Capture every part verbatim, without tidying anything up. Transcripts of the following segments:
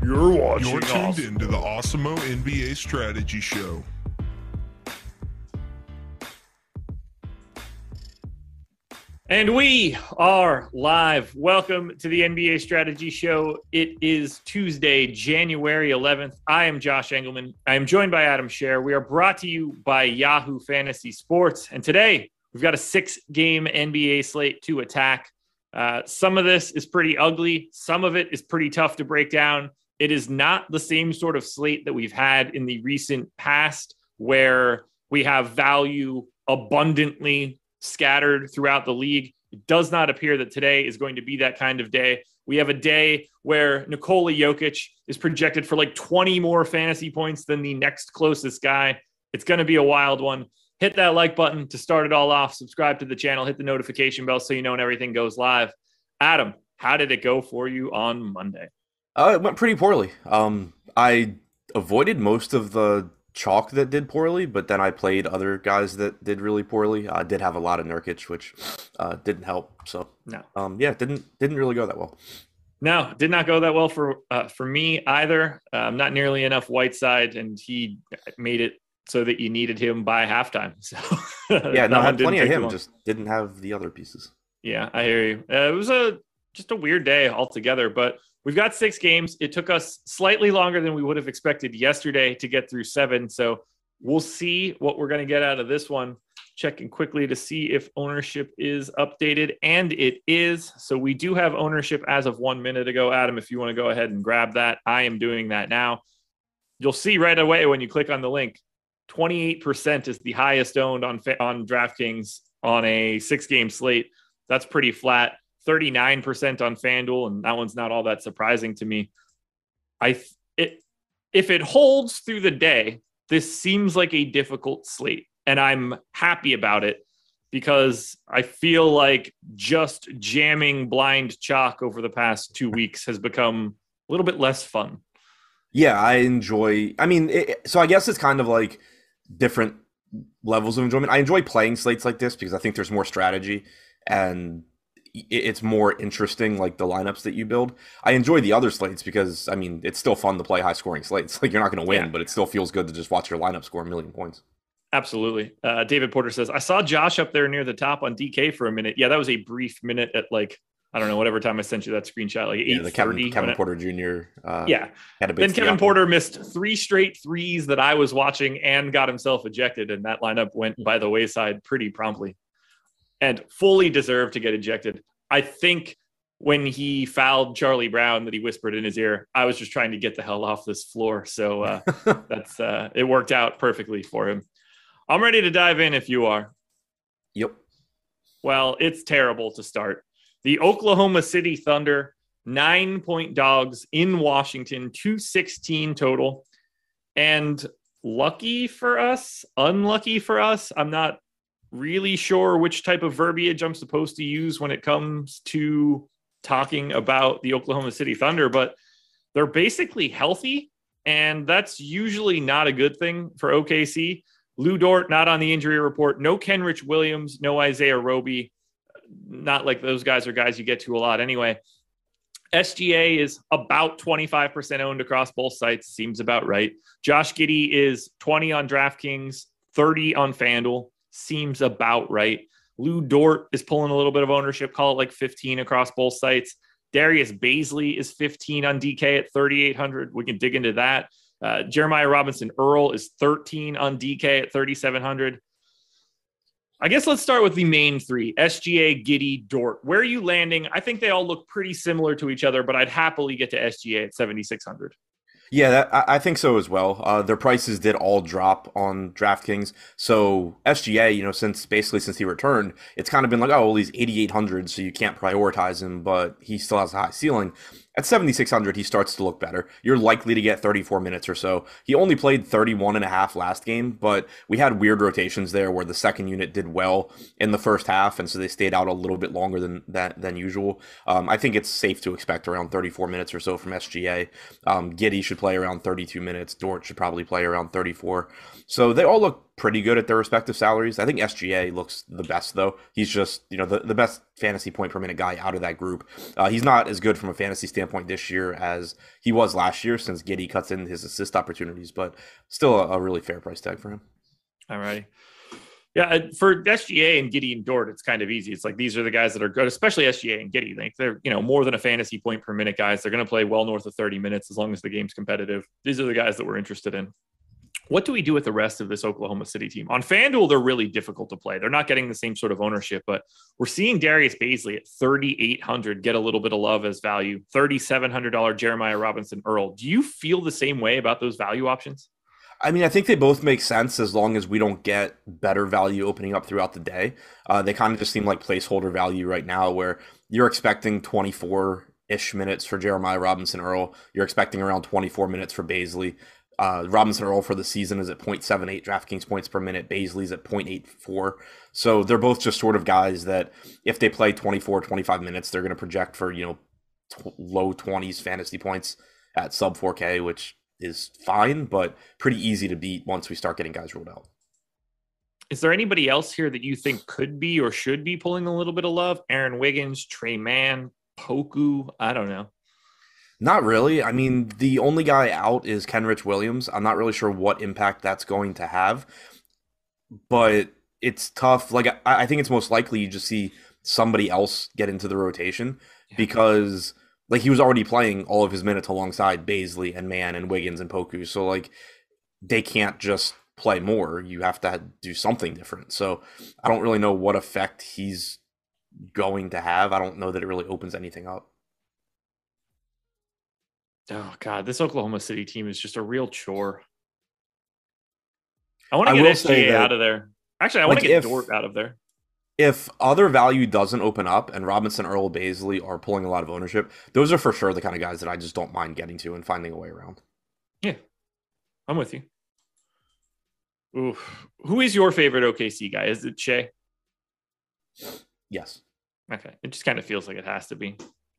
You're watching. You're tuned Awesome. into the Awesemo N B A Strategy Show. And we are live. Welcome to the N B A Strategy Show. It is Tuesday, January eleventh. I am Josh Engelman. I am joined by Adam Scher. We are brought to you by Yahoo Fantasy Sports. And today, we've got a six-game N B A slate to attack. Uh, some of this is pretty ugly. Some of it is pretty tough to break down. It is not the same sort of slate that we've had in the recent past where we have value abundantly scattered throughout the league. It does not appear that today is going to be that kind of day. We have a day where Nikola Jokic is projected for like twenty more fantasy points than the next closest guy. It's going to be a wild one. Hit that like button to start it all off. Subscribe to the channel. Hit the notification bell so you know when everything goes live. Adam, how did it go for you on Monday? Uh, it went pretty poorly. Um, I avoided most of the chalk that did poorly, but then I played other guys that did really poorly. I did have a lot of Nurkic, which uh, didn't help. So no, um, yeah, didn't didn't really go that well. No, did not go that well for uh, for me either. Um, not nearly enough Whiteside, and he made it so that you needed him by halftime. So yeah, no, I had plenty of him, just didn't have the other pieces. Yeah, I hear you. Uh, it was a just a weird day altogether, but we've got six games. It took us slightly longer than we would have expected yesterday to get through seven. So we'll see what we're going to get out of this one. Checking quickly to see if ownership is updated, and it is. So we do have ownership as of one minute ago. Adam, if you want to go ahead and grab that, I am doing that now. You'll see right away when you click on the link, twenty-eight percent is the highest owned on, on DraftKings on a six-game slate. That's pretty flat. thirty-nine percent on FanDuel, and that one's not all that surprising to me. I it if it holds through the day, this seems like a difficult slate, and I'm happy about it because I feel like just jamming blind chalk over the past two weeks has become a little bit less fun. Yeah, I enjoy. I mean, it, so I guess it's kind of like different levels of enjoyment. I enjoy playing slates like this because I think there's more strategy and it's more interesting, like the lineups that you build. I enjoy the other slates because, I mean, it's still fun to play high-scoring slates. Like, you're not going to win, yeah. but it still feels good to just watch your lineup score a million points. Absolutely. Uh, David Porter says, I saw Josh up there near the top on D K for a minute. Yeah, that was a brief minute at, like, I don't know, whatever time I sent you that screenshot, like eight thirty. Yeah, the Kevin, Kevin it, Porter Junior Uh, yeah. Had a big then Kevin Porter missed three straight threes that I was watching and got himself ejected, and that lineup went by the wayside pretty promptly and fully deserved to get ejected. I think when he fouled Charlie Brown that he whispered in his ear, I was just trying to get the hell off this floor. So uh, that's uh, it worked out perfectly for him. I'm ready to dive in if you are. Yep. Well, it's terrible to start. The Oklahoma City Thunder, nine-point dogs in Washington, two sixteen total. And lucky for us, unlucky for us, I'm not really sure which type of verbiage I'm supposed to use when it comes to talking about the Oklahoma City Thunder, but they're basically healthy, and that's usually not a good thing for O K C. Lou Dort, not on the injury report. No Kenrich Williams, no Isaiah Roby. Not like those guys are guys you get to a lot anyway. S G A is about twenty-five percent owned across both sites. Seems about right. Josh Giddey is twenty on DraftKings, thirty on FanDuel. Seems about right. Lou Dort is pulling a little bit of ownership, call it like fifteen across both sites. Darius Baisley is fifteen on D K at thirty-eight hundred. We can dig into that. Uh, Jeremiah Robinson Earl is thirteen on D K at thirty-seven hundred. I guess let's start with the main three, S G A, Giddey, Dort. Where are you landing? I think they all look pretty similar to each other, but I'd happily get to S G A at seventy-six hundred. Yeah, that, I think so as well. Uh, their prices did all drop on DraftKings. So S G A, you know, since basically since he returned, it's kind of been like, oh, well, he's eighty-eight hundred, so you can't prioritize him, but he still has a high ceiling. At seventy-six hundred, he starts to look better. You're likely to get thirty-four minutes or so. He only played thirty-one and a half last game, but we had weird rotations there where the second unit did well in the first half, and so they stayed out a little bit longer than that than usual. Um, I think it's safe to expect around thirty-four minutes or so from S G A. Um, Giddey should play around thirty-two minutes. Dort should probably play around thirty-four. So they all look pretty good at their respective salaries. I think S G A looks the best, though. He's just, you know, the, the best fantasy point per minute guy out of that group. Uh, he's not as good from a fantasy standpoint this year as he was last year, since Giddey cuts in his assist opportunities, but still a, a really fair price tag for him. All right. Yeah, for S G A and Giddey and Dort, it's kind of easy. It's like these are the guys that are good, especially S G A and Giddey. Like they're, you know, more than a fantasy point per minute guys. They're going to play well north of thirty minutes as long as the game's competitive. These are the guys that we're interested in. What do we do with the rest of this Oklahoma City team? On FanDuel, they're really difficult to play. They're not getting the same sort of ownership, but we're seeing Darius Baisley at thirty-eight hundred get a little bit of love as value. thirty-seven hundred dollars Jeremiah Robinson Earl. Do you feel the same way about those value options? I mean, I think they both make sense as long as we don't get better value opening up throughout the day. Uh, they kind of just seem like placeholder value right now, where you're expecting twenty-four-ish minutes for Jeremiah Robinson Earl. You're expecting around twenty-four minutes for Baisley. Uh, Robinson Earl for the season is at point seven eight DraftKings points per minute. Baisley's at point eight four. So they're both just sort of guys that if they play twenty-four, twenty-five minutes, they're going to project for, you know, t- low twenties fantasy points at sub four K, which is fine, but pretty easy to beat once we start getting guys ruled out. Is there anybody else here that you think could be or should be pulling a little bit of love? Aaron Wiggins, Trey Mann, Poku? I don't know. Not really. I mean, the only guy out is Kenrich Williams. I'm not really sure what impact that's going to have, but it's tough. Like, I, I think it's most likely you just see somebody else get into the rotation yeah. because like he was already playing all of his minutes alongside Baisley and Mann and Wiggins and Poku. So like they can't just play more. You have to do something different. So I don't really know what effect he's going to have. I don't know that it really opens anything up. Oh God, this Oklahoma City team is just a real chore. I want to get S G A out of there. Actually, I want to get Dort out of there. If other value doesn't open up and Robinson, Earl, Baisley are pulling a lot of ownership, those are for sure the kind of guys that I just don't mind getting to and finding a way around. Yeah, I'm with you. Oof. Who is your favorite O K C guy? Is it Shea? Yes. Okay. It just kind of feels like it has to be.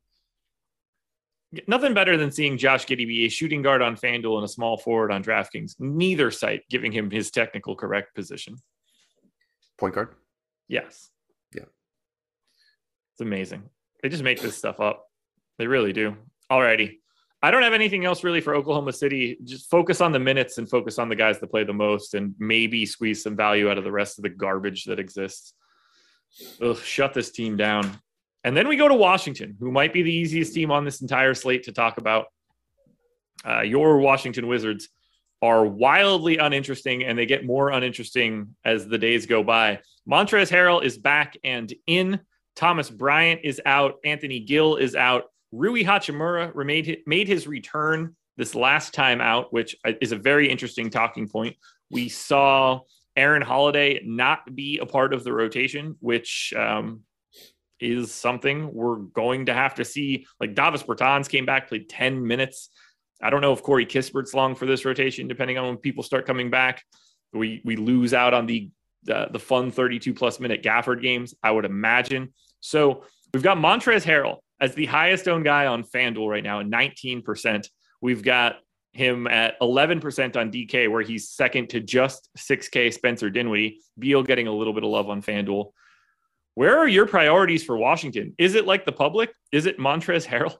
Nothing better than seeing Josh Giddey be a shooting guard on FanDuel and a small forward on DraftKings. Neither site giving him his technical correct position. Point guard? Yes. Yeah. It's amazing. They just make this stuff up. They really do. Alrighty. I don't have anything else really for Oklahoma City. Just focus on the minutes and focus on the guys that play the most and maybe squeeze some value out of the rest of the garbage that exists. Ugh, shut this team down. And then we go to Washington, who might be the easiest team on this entire slate to talk about. Uh, your Washington Wizards are wildly uninteresting, and they get more uninteresting as the days go by. Montrezl Harrell is back and in. Thomas Bryant is out. Anthony Gill is out. Rui Hachimura made, made his return this last time out, which is a very interesting talking point. We saw Aaron Holiday not be a part of the rotation, which um, is something we're going to have to see. Like Davis Bertans came back, played ten minutes. I don't know if Corey Kispert's long for this rotation, depending on when people start coming back. We we lose out on the the, the fun thirty-two plus minute Gafford games, I would imagine. So we've got Montrezl Harrell as the highest owned guy on FanDuel right now at nineteen percent. We've got him at eleven percent on D K, where he's second to just six K Spencer Dinwiddie. Beal getting a little bit of love on FanDuel. Where are your priorities for Washington? Is it like the public? Is it Montrezl Harrell?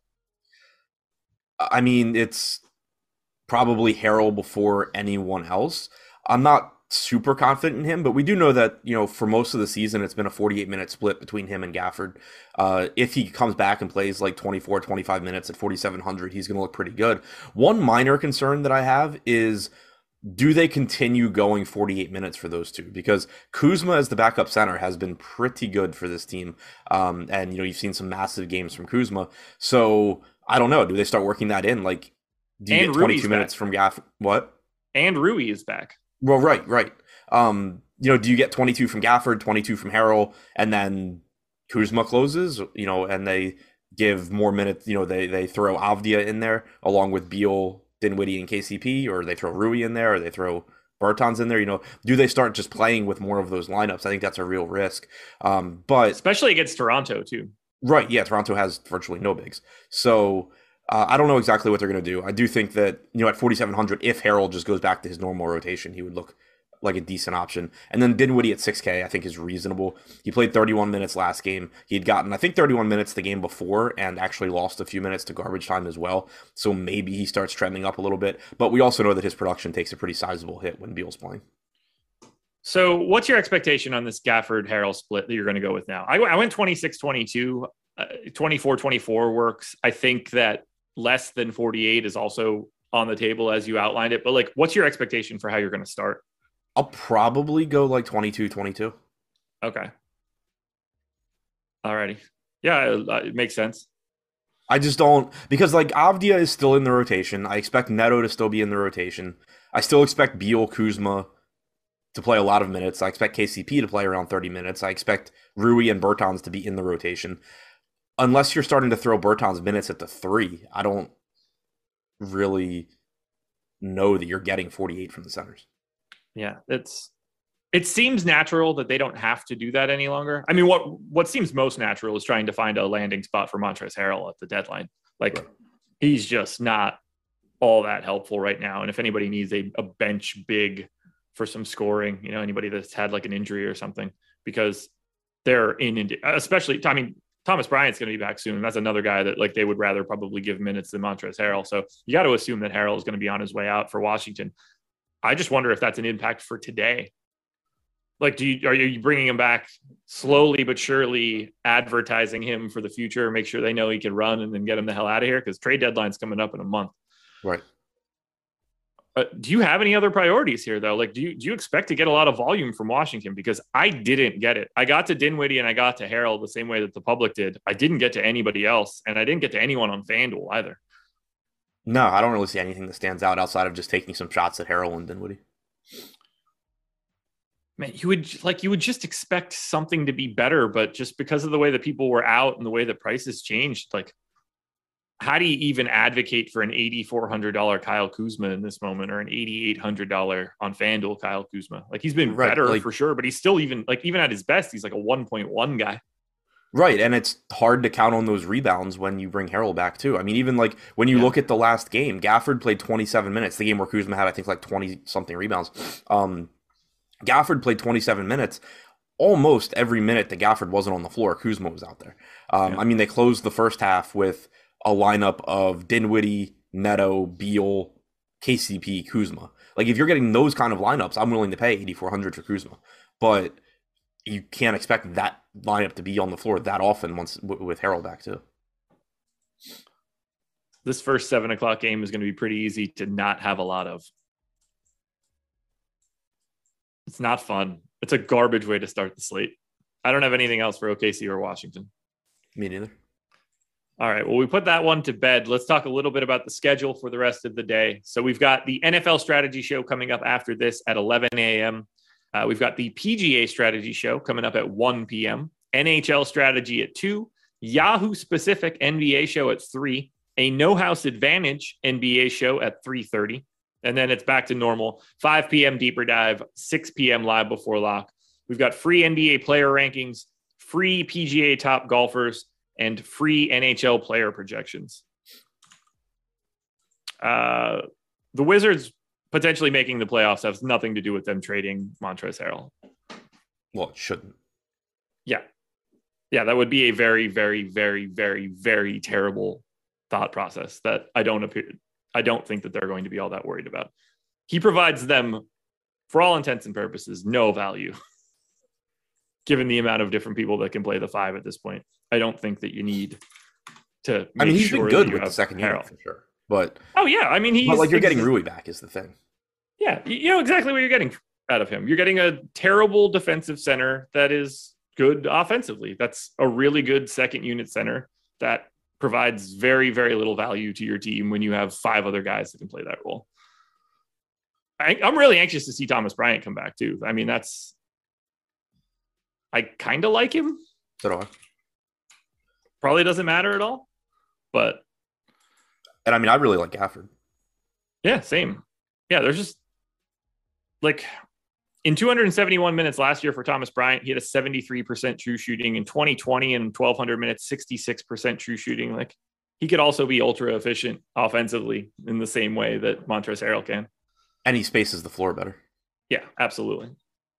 I mean, it's probably Harrell before anyone else. I'm not super confident in him, but we do know that, you know, for most of the season, it's been a forty-eight minute split between him and Gafford. Uh, if he comes back and plays like twenty-four, twenty-five minutes at forty-seven hundred, he's going to look pretty good. One minor concern that I have is, do they continue going forty-eight minutes for those two? Because Kuzma as the backup center has been pretty good for this team. Um, and, you know, you've seen some massive games from Kuzma. So I don't know. Do they start working that in? Like, do you and get twenty-two Rui's minutes back. from Gafford? What? And Rui is back. Well, right, right. Um, you know, do you get twenty-two from Gafford, twenty-two from Harrell, and then Kuzma closes, you know, and they give more minutes, you know, they, they throw Avdia in there along with Beal, Dinwiddie, and K C P, or they throw Rui in there, or they throw Bertans in there, you know, do they start just playing with more of those lineups? I think that's a real risk. Um, but especially against Toronto too. Right. Yeah. Toronto has virtually no bigs. So uh, I don't know exactly what they're going to do. I do think that, you know, at forty-seven hundred, if Harrell just goes back to his normal rotation, he would look like a decent option. And then Dinwiddie at six K, I think is reasonable. He played thirty-one minutes last game. He'd gotten, I think, thirty-one minutes the game before and actually lost a few minutes to garbage time as well. So maybe he starts trending up a little bit. But we also know that his production takes a pretty sizable hit when Beal's playing. So what's your expectation on this Gafford-Harrell split that you're going to go with now? I, I went twenty-six twenty-two. Uh, twenty-four twenty-four works. I think that less than forty-eight is also on the table as you outlined it. But like, what's your expectation for how you're going to start? I'll probably go like twenty-two twenty-two. Okay. Alrighty. Yeah, it, it makes sense. I just don't, because like Avdia is still in the rotation. I expect Neto to still be in the rotation. I still expect Beal, Kuzma to play a lot of minutes. I expect K C P to play around thirty minutes. I expect Rui and Bertans to be in the rotation. Unless you're starting to throw Bertans minutes at the three, I don't really know that you're getting forty-eight from the centers. Yeah, it's it seems natural that they don't have to do that any longer. I mean, what what seems most natural is trying to find a landing spot for Montrezl Harrell at the deadline. Like, right. He's just not all that helpful right now. And if anybody needs a, a bench big for some scoring, you know, anybody that's had like an injury or something, because they're in, especially, I mean, Thomas Bryant's going to be back soon. That's another guy that like they would rather probably give minutes than Montrezl Harrell. So you got to assume that Harrell is going to be on his way out for Washington. I just wonder if that's an impact for today. Like, do you are you bringing him back slowly but surely, advertising him for the future, make sure they know he can run, and then get him the hell out of here? Because trade deadline's coming up in a month. Right. Uh, do you have any other priorities here, though? Like, do you do you expect to get a lot of volume from Washington? Because I didn't get it. I got to Dinwiddie and I got to Harrell the same way that the public did. I didn't get to anybody else, and I didn't get to anyone on FanDuel either. No, I don't really see anything that stands out outside of just taking some shots at Harrell and Dinwiddie. Man, you would like you would just expect something to be better, but just because of the way that people were out and the way that prices changed, like, how do you even advocate for an eighty-four hundred dollars Kyle Kuzma in this moment, or an eighty-eight hundred dollars on FanDuel Kyle Kuzma? Like, he's been right, better like, for sure, but he's still even like even at his best, he's like a one point one guy. Right, and it's hard to count on those rebounds when you bring Harrell back too. I mean, even like when you yeah. look at the last game, Gafford played twenty-seven minutes. The game where Kuzma had, I think, like twenty something rebounds. Um, Gafford played twenty-seven minutes. Almost every minute that Gafford wasn't on the floor, Kuzma was out there. Um, yeah. I mean, they closed the first half with a lineup of Dinwiddie, Neto, Beal, K C P, Kuzma. Like, if you're getting those kind of lineups, I'm willing to pay eighty-four hundred for Kuzma. But you can't expect that lineup to be on the floor that often once with Harrell back too. This first seven o'clock game is going to be pretty easy to not have a lot of. It's not fun. It's a garbage way to start the slate. I don't have anything else for O K C or Washington. Me neither. All right. Well, we put that one to bed. Let's talk a little bit about the schedule for the rest of the day. So we've got the N F L strategy show coming up after this at eleven a.m. Uh, we've got the P G A strategy show coming up at one p.m. N H L strategy at two. Yahoo specific N B A show at three. A No House Advantage N B A show at three thirty. And then it's back to normal. five p.m. deeper dive, six p.m. live before lock. We've got free N B A player rankings, free P G A top golfers, and free N H L player projections. Uh, the Wizards potentially making the playoffs has nothing to do with them trading Montrezl Harrell. Well, it shouldn't. Yeah. Yeah, that would be a very, very, very, very, very terrible thought process that I don't appear. I don't think that they're going to be all that worried about. He provides them, for all intents and purposes, no value, given the amount of different people that can play the five at this point. I don't think that you need to. Make I mean, he's sure been good with the second unit for sure. But oh yeah, I mean, he's but like you're getting Rui back is the thing. Yeah, you know exactly what you're getting out of him. You're getting a terrible defensive center that is good offensively. That's a really good second unit center that provides very, very little value to your team when you have five other guys that can play that role. I, I'm really anxious to see Thomas Bryant come back too. I mean, that's, I kind of like him. So do I. Probably doesn't matter at all, but. And I mean, I really like Gafford. Yeah, same. Yeah, there's just like in two hundred seventy-one minutes last year for Thomas Bryant, he had a seventy-three percent true shooting. In twenty twenty and twelve hundred minutes, sixty-six percent true shooting. Like, he could also be ultra efficient offensively in the same way that Montrezl Harrell can. And he spaces the floor better. Yeah, absolutely.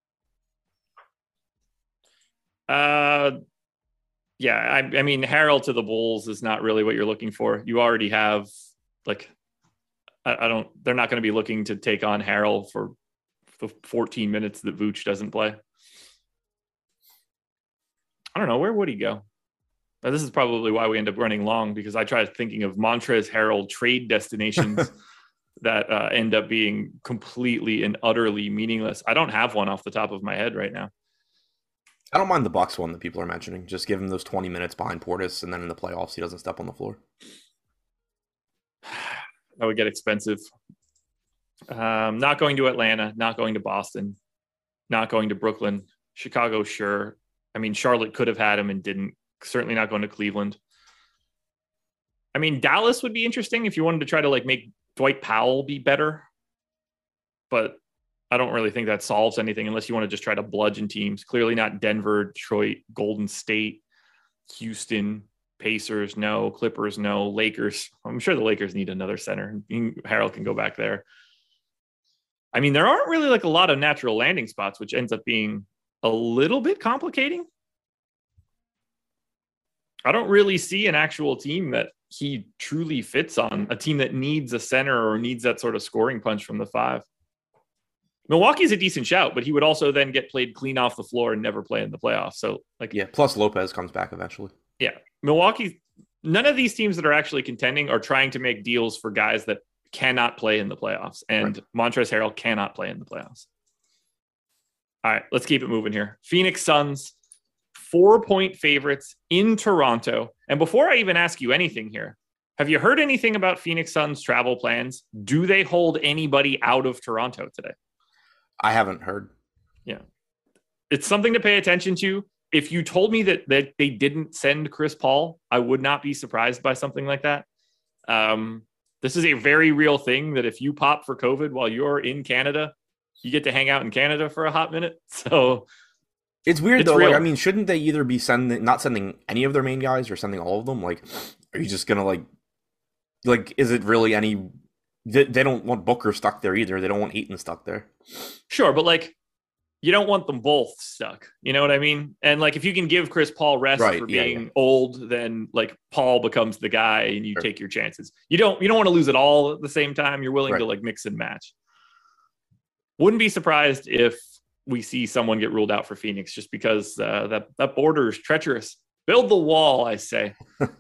Uh, yeah, I, I mean, Harrell to the Bulls is not really what you're looking for. You already have, like, I, I don't, they're not going to be looking to take on Harrell for the fourteen minutes that Vooch doesn't play. I don't know. Where would he go? But this is probably why we end up running long, because I tried thinking of Montrezl Harrell trade destinations that uh, end up being completely and utterly meaningless. I don't have one off the top of my head right now. I don't mind the Bucks one that people are mentioning. Just give him those twenty minutes behind Portis, and then in the playoffs, he doesn't step on the floor. That would get expensive. Um, not going to Atlanta, not going to Boston, not going to Brooklyn. Chicago, sure. I mean, Charlotte could have had him and didn't. Certainly not going to Cleveland. I mean, Dallas would be interesting if you wanted to try to like make Dwight Powell be better. But I don't really think that solves anything unless you want to just try to bludgeon teams. Clearly not Denver, Detroit, Golden State, Houston, Pacers, no. Clippers, no. Lakers. I'm sure the Lakers need another center. Harrell can go back there. I mean, there aren't really like a lot of natural landing spots, which ends up being a little bit complicating. I don't really see an actual team that he truly fits on, a team that needs a center or needs that sort of scoring punch from the five. Milwaukee's a decent shout, but he would also then get played clean off the floor and never play in the playoffs. So, like, yeah, plus Lopez comes back eventually. Yeah. Milwaukee, none of these teams that are actually contending are trying to make deals for guys that cannot play in the playoffs. And right. Montrezl Harrell cannot play in the playoffs. All right, let's keep it moving here. Phoenix Suns, four-point favorites in Toronto. And before I even ask you anything here, have you heard anything about Phoenix Suns travel plans? Do they hold anybody out of Toronto today? I haven't heard. Yeah. It's something to pay attention to. If you told me that, that they didn't send Chris Paul, I would not be surprised by something like that. Um, this is a very real thing that if you pop for COVID while you're in Canada, you get to hang out in Canada for a hot minute. So it's weird it's though. Real. Like, I mean, shouldn't they either be sending, not sending any of their main guys or sending all of them? Like, are you just going to like, like, is it really any, they, they don't want Booker stuck there either. They don't want Ayton stuck there. Sure. But like, you don't want them both stuck. You know what I mean? And like, if you can give Chris Paul rest right, for yeah, being yeah. old, then like Paul becomes the guy and you sure. take your chances. You don't, you don't want to lose it all at the same time. You're willing right. to like mix and match. Wouldn't be surprised if we see someone get ruled out for Phoenix just because uh, that, that border is treacherous. Build the wall, I say.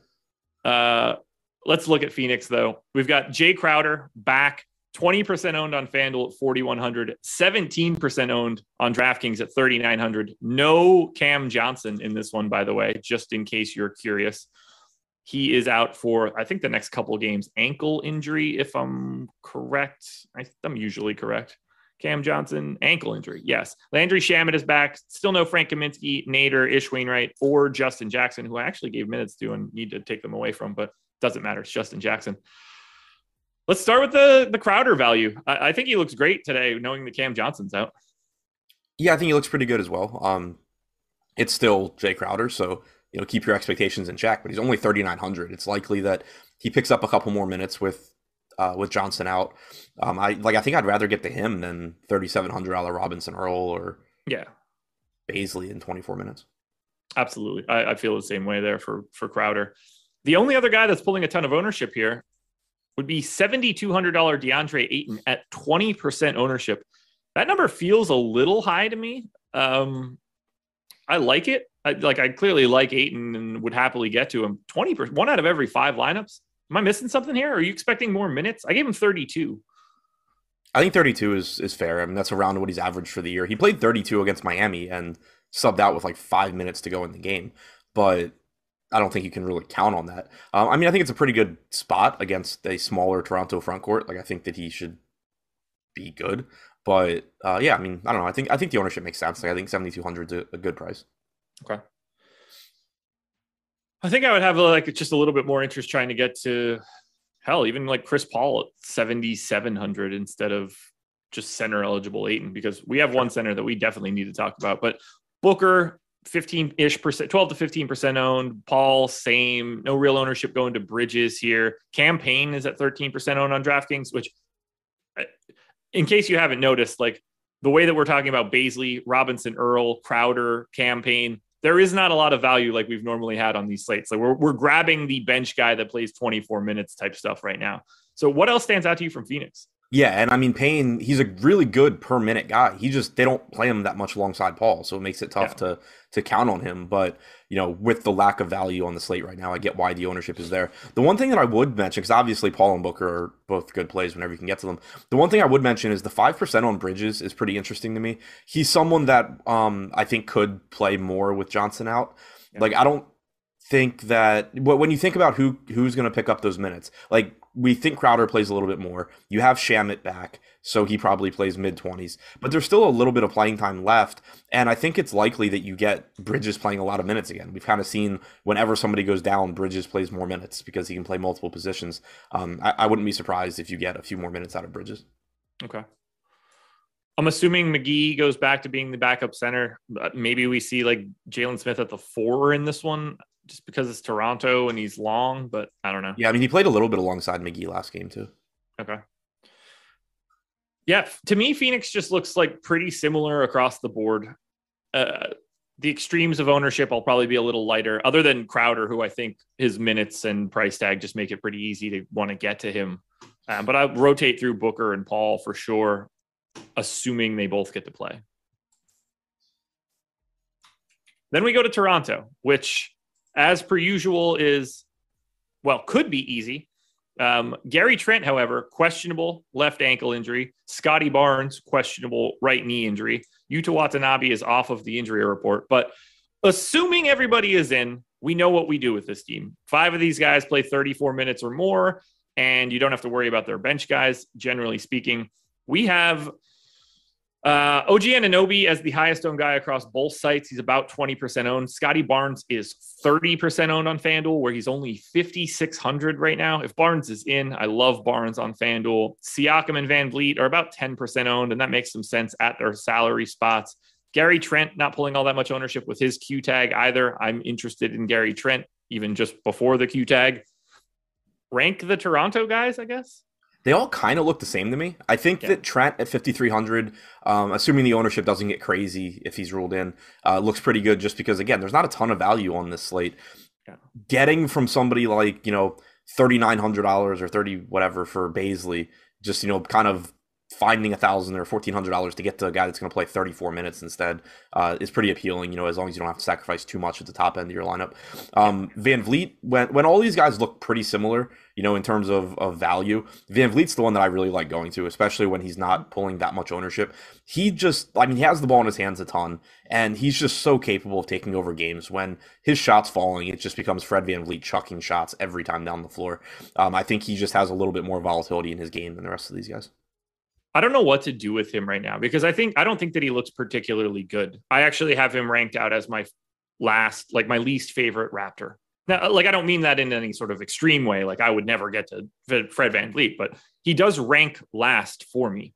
uh, let's look at Phoenix, though. We've got Jay Crowder back, twenty percent owned on FanDuel at forty-one hundred, seventeen percent owned on DraftKings at thirty-nine hundred. No Cam Johnson in this one, by the way, just in case you're curious. He is out for, I think, the next couple of games. Ankle injury, if I'm correct. I, I'm usually correct. Cam Johnson, ankle injury. Yes. Landry Shamet is back. Still no Frank Kaminsky, Nader, Ish Wainwright, or Justin Jackson, who I actually gave minutes to and need to take them away from, but doesn't matter. It's Justin Jackson. Let's start with the, the Crowder value. I, I think he looks great today, knowing that Cam Johnson's out. Yeah, I think he looks pretty good as well. Um, it's still Jay Crowder, so you know, keep your expectations in check, but he's only thirty-nine hundred. It's likely that he picks up a couple more minutes with Uh, with Johnson out. Um, I like. I think I'd rather get to him than thirty-seven hundred dollar Robinson Earl or yeah, Baisley in twenty-four minutes. Absolutely, I, I feel the same way there for for Crowder. The only other guy that's pulling a ton of ownership here would be seventy-two hundred dollar DeAndre Ayton at twenty percent ownership. That number feels a little high to me. Um, I like it. I, like I clearly like Ayton and would happily get to him. twenty percent, one out of every five lineups. Am I missing something here? Are you expecting more minutes? I gave him thirty-two. I think thirty-two is is fair. I mean, that's around what he's averaged for the year. He played thirty-two against Miami and subbed out with like five minutes to go in the game. But I don't think you can really count on that. Um, I mean, I think it's a pretty good spot against a smaller Toronto front court. Like, I think that he should be good. But uh, yeah, I mean, I don't know. I think I think the ownership makes sense. Like, I think seventy-two hundred is a, a good price. Okay. I think I would have like just a little bit more interest trying to get to hell, even like Chris Paul at seventy-seven hundred instead of just center eligible Ayton, because we have one center that we definitely need to talk about. But Booker, fifteen ish percent, twelve to fifteen percent owned. Paul, same. No real ownership going to Bridges here. Cam Payne is at thirteen percent owned on DraftKings, which, in case you haven't noticed, like the way that we're talking about Baisley, Robinson, Earl, Crowder, Campaign, there is not a lot of value like we've normally had on these slates. Like we're, we're grabbing the bench guy that plays twenty-four minutes type stuff right now. So what else stands out to you from Phoenix? Yeah, and I mean Payne, he's a really good per minute guy. He just they don't play him that much alongside Paul, so it makes it tough yeah. to to count on him. But you know, with the lack of value on the slate right now, I get why the ownership is there. The one thing that I would mention, because obviously Paul and Booker are both good plays whenever you can get to them. The one thing I would mention is the five percent on Bridges is pretty interesting to me. He's someone that um I think could play more with Johnson out. Yeah. Like I don't think that when you think about who who's going to pick up those minutes, like we think Crowder plays a little bit more. You have Shamet back, so he probably plays mid-twenties. But there's still a little bit of playing time left, and I think it's likely that you get Bridges playing a lot of minutes again. We've kind of seen whenever somebody goes down, Bridges plays more minutes because he can play multiple positions. Um, I, I wouldn't be surprised if you get a few more minutes out of Bridges. Okay. I'm assuming McGee goes back to being the backup center. Maybe we see like Jalen Smith at the four in this one, just because it's Toronto and he's long, but I don't know. Yeah, I mean, he played a little bit alongside McGee last game too. Okay. Yeah, to me, Phoenix just looks like pretty similar across the board. Uh, the extremes of ownership, I'll probably be a little lighter, other than Crowder, who I think his minutes and price tag just make it pretty easy to want to get to him. Uh, but I rotate through Booker and Paul for sure, assuming they both get to play. Then we go to Toronto, which, as per usual, is, well, could be easy. Um, Gary Trent, however, questionable left ankle injury. Scotty Barnes, questionable right knee injury. Yuta Watanabe is off of the injury report. But assuming everybody is in, we know what we do with this team. Five of these guys play thirty-four minutes or more, and you don't have to worry about their bench guys, generally speaking. We have Uh, O G Anunoby as the highest owned guy across both sites. He's about twenty percent owned. Scotty Barnes is thirty percent owned on FanDuel, where he's only fifty-six hundred right now. If Barnes is in, I love Barnes on FanDuel. Siakam and Van Vliet are about ten percent owned, and that makes some sense at their salary spots. Gary Trent not pulling all that much ownership with his Q tag either. I'm interested in Gary Trent, even just before the Q tag. Rank the Toronto guys, I guess. They all kind of look the same to me. I think yeah. that Trent at fifty-three hundred, um, assuming the ownership doesn't get crazy if he's ruled in, uh, looks pretty good just because, again, there's not a ton of value on this slate. Yeah. Getting from somebody like, you know, thirty-nine hundred dollars or thirty whatever for Baisley, just, you know, kind of finding a thousand or fourteen hundred dollars to get to a guy that's going to play thirty-four minutes instead uh, is pretty appealing. You know, as long as you don't have to sacrifice too much at the top end of your lineup. Um, Van Vliet, when when all these guys look pretty similar, you know, in terms of of value, Van Vliet's the one that I really like going to, especially when he's not pulling that much ownership. He just, I mean, he has the ball in his hands a ton, and he's just so capable of taking over games. When his shot's falling, it just becomes Fred Van Vliet chucking shots every time down the floor. Um, I think he just has a little bit more volatility in his game than the rest of these guys. I don't know what to do with him right now because I think I don't think that he looks particularly good. I actually have him ranked out as my last, like my least favorite Raptor. Now, like I don't mean that in any sort of extreme way. Like I would never get to Fred Van Vliet, but he does rank last for me.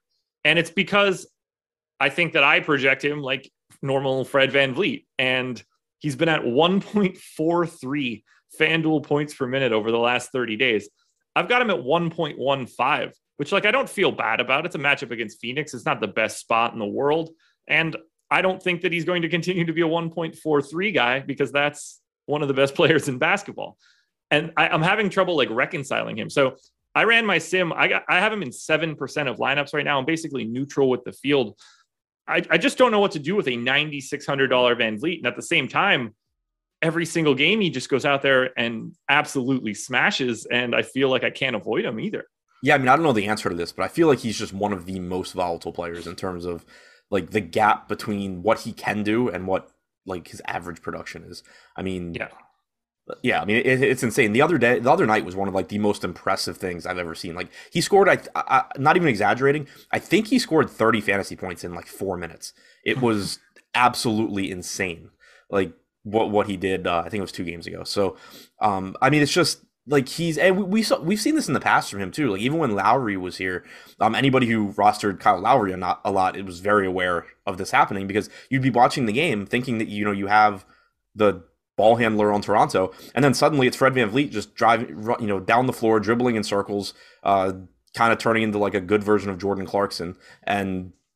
And it's because I think that I project him like normal Fred Van Vliet. And he's been at one point four three FanDuel points per minute over the last thirty days. I've got him at one point one five. Which, like, I don't feel bad about. It's a matchup against Phoenix. It's not the best spot in the world. And I don't think that he's going to continue to be a one point four three guy because that's one of the best players in basketball. And I, I'm having trouble, like, reconciling him. So I ran my sim. I got, I have him in seven percent of lineups right now. I'm basically neutral with the field. I, I just don't know what to do with a nine thousand six hundred dollars Van Vliet. And at the same time, every single game, he just goes out there and absolutely smashes. And I feel like I can't avoid him either. Yeah, I mean, I don't know the answer to this, but I feel like he's just one of the most volatile players in terms of like the gap between what he can do and what like his average production is. I mean, yeah, yeah. I mean, it, it's insane. The other day, the other night was one of like the most impressive things I've ever seen. Like he scored, I, I not even exaggerating, I think he scored thirty fantasy points in like four minutes. It was absolutely insane. Like what what he did. Uh, I think it was two games ago. So, um, I mean, it's just. Like he's and we, we saw we've seen this in the past from him too. Like even when Lowry was here, um, anybody who rostered Kyle Lowry a, not, a lot, it was very aware of this happening because you'd be watching the game thinking that you know you have the ball handler on Toronto, and then suddenly it's Fred Van Vliet just driving you know down the floor, dribbling in circles, uh, kind of turning into like a good version of Jordan Clarkson, and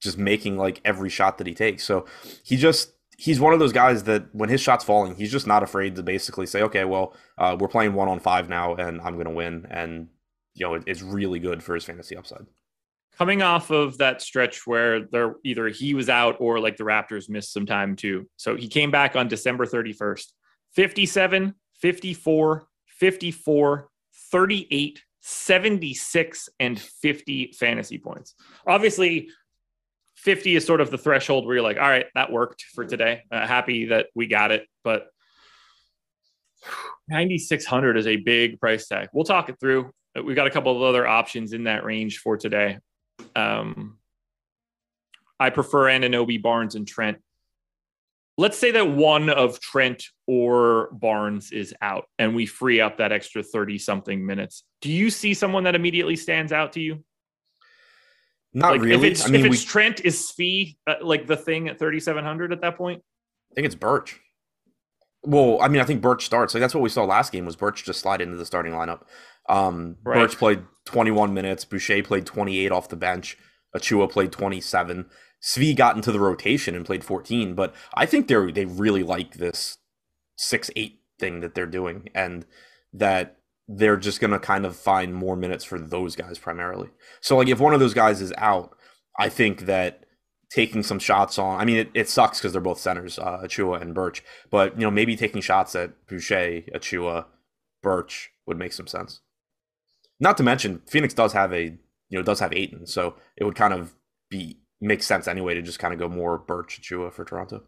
just making like every shot that he takes. So he just he's one of those guys that when his shot's falling, he's just not afraid to basically say, okay, well, uh, we're playing one on five now, and I'm going to win. And you know, it, it's really good for his fantasy upside. Coming off of that stretch where there either he was out or like the Raptors missed some time too. So he came back on December thirty-first, fifty-seven, fifty-four, fifty-four, thirty-eight, seventy-six, and fifty fantasy points. Obviously, fifty is sort of the threshold where you're like, all right, that worked for today. Uh, happy that we got it. But ninety-six hundred is a big price tag. We'll talk it through. We've got a couple of other options in that range for today. Um, I prefer Anunoby, Barnes, and Trent. Let's say that one of Trent or Barnes is out and we free up that extra thirty something minutes. Do you see someone that immediately stands out to you? Not like really. If it's, I mean, if it's we, Trent, is Svi uh, like the thing at thirty-seven hundred at that point? I think it's Birch. Well, I mean, I think Birch starts. Like that's what we saw last game was Birch just slide into the starting lineup. Um, Right. Birch played twenty-one minutes. Boucher played twenty-eight off the bench. Achua played twenty-seven. Svi got into the rotation and played fourteen. But I think they they really like this six eight thing that they're doing, and that they're just gonna kind of find more minutes for those guys primarily. So like if one of those guys is out, I think that taking some shots on, I mean, it, it sucks because they're both centers, uh, Achua and Birch, but you know, maybe taking shots at Boucher, Achua, Birch would make some sense. Not to mention, Phoenix does have a, you know, does have Ayton, so it would kind of be make sense anyway to just kind of go more Birch, Achua for Toronto.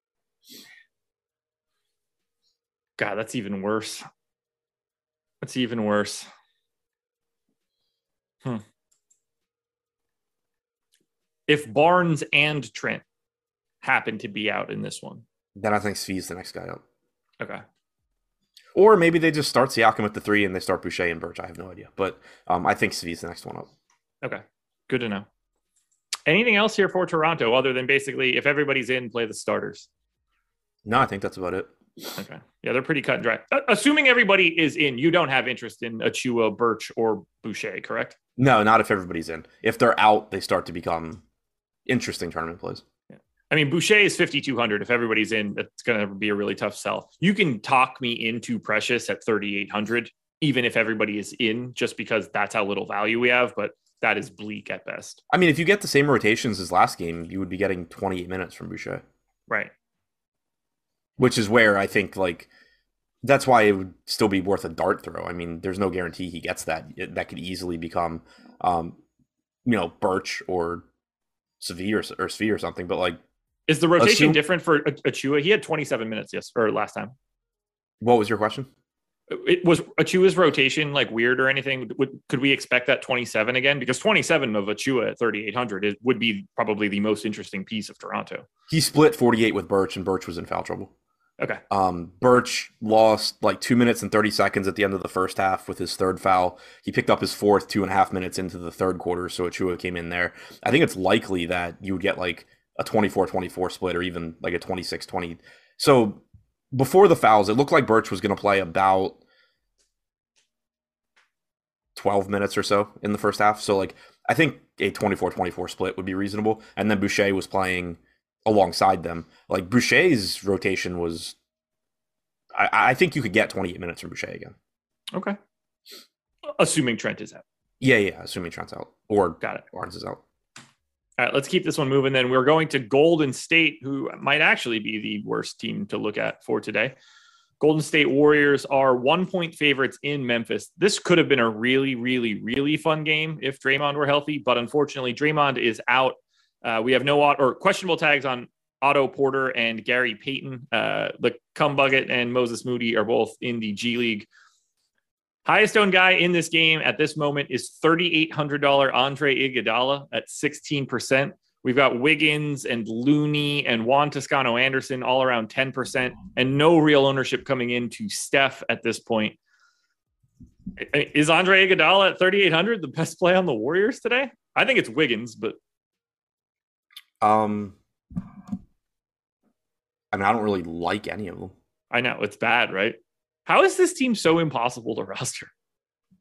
God, that's even worse. That's even worse. Hmm. If Barnes and Trent happen to be out in this one, Then I think Svi's the next guy up. okay. Or maybe they just start Siakam at the three and they start Boucher and Birch. I have no idea. But um, I think Svi's the next one up. Okay. Good to know. Anything else here for Toronto other than basically if everybody's in, play the starters? No, I think that's about it. Okay. Yeah, they're pretty cut and dry. Uh, assuming everybody is in, you don't have interest in Achua, Birch, or Boucher, correct? No, not if everybody's in. If they're out, they start to become interesting tournament plays. Yeah. I mean, Boucher is fifty-two hundred. If everybody's in, that's going to be a really tough sell. You can talk me into Precious at thirty-eight hundred, even if everybody is in, just because that's how little value we have, but that is bleak at best. I mean, if you get the same rotations as last game, you would be getting twenty-eight minutes from Boucher. Right. Which is where I think, like, that's why it would still be worth a dart throw. I mean, there's no guarantee he gets that. It, that could easily become, um, you know, Birch or Svi or, or Svi or something. But, like, Is the rotation assume- different for Achua? He had twenty-seven minutes, yes, or last time. What was your question? It was Achua's rotation like weird or anything? Would, could we expect that twenty-seven again? Because twenty-seven of Achua at thirty-eight hundred it would be probably the most interesting piece of Toronto. He split forty-eight with Birch, and Birch was in foul trouble. Okay. Um, Birch lost like two minutes and thirty seconds at the end of the first half with his third foul. He picked up his fourth two and a half minutes into the third quarter, so Achua came in there. I think it's likely that you would get like a twenty-four twenty-four split or even like a twenty-six twenty. So before the fouls, it looked like Birch was going to play about twelve minutes or so in the first half. So like I think a twenty-four twenty-four split would be reasonable. And then Boucher was playing alongside them. Like Boucher's rotation was, I, I think you could get twenty-eight minutes from Boucher again. Okay. Assuming Trent is out. Yeah, yeah, assuming Trent's out or Got it. Barnes is out. All right, let's keep this one moving then. We're going to Golden State, who might actually be the worst team to look at for today. Golden State Warriors are one-point favorites in Memphis. This could have been a really, really, really fun game if Draymond were healthy, but unfortunately, Draymond is out. Uh, we have no or questionable tags on Otto Porter and Gary Payton. Uh, the Cum Bucket and Moses Moody are both in the G League. Highest owned guy in this game at this moment is thirty-eight hundred dollars Andre Iguodala at sixteen percent. We've got Wiggins and Looney and Juan Toscano Anderson all around ten percent, and no real ownership coming into Steph at this point. Is Andre Iguodala at thirty-eight hundred the best play on the Warriors today? I think it's Wiggins, but Um, I mean, I don't really like any of them I know it's bad, right? How is this team so impossible to roster?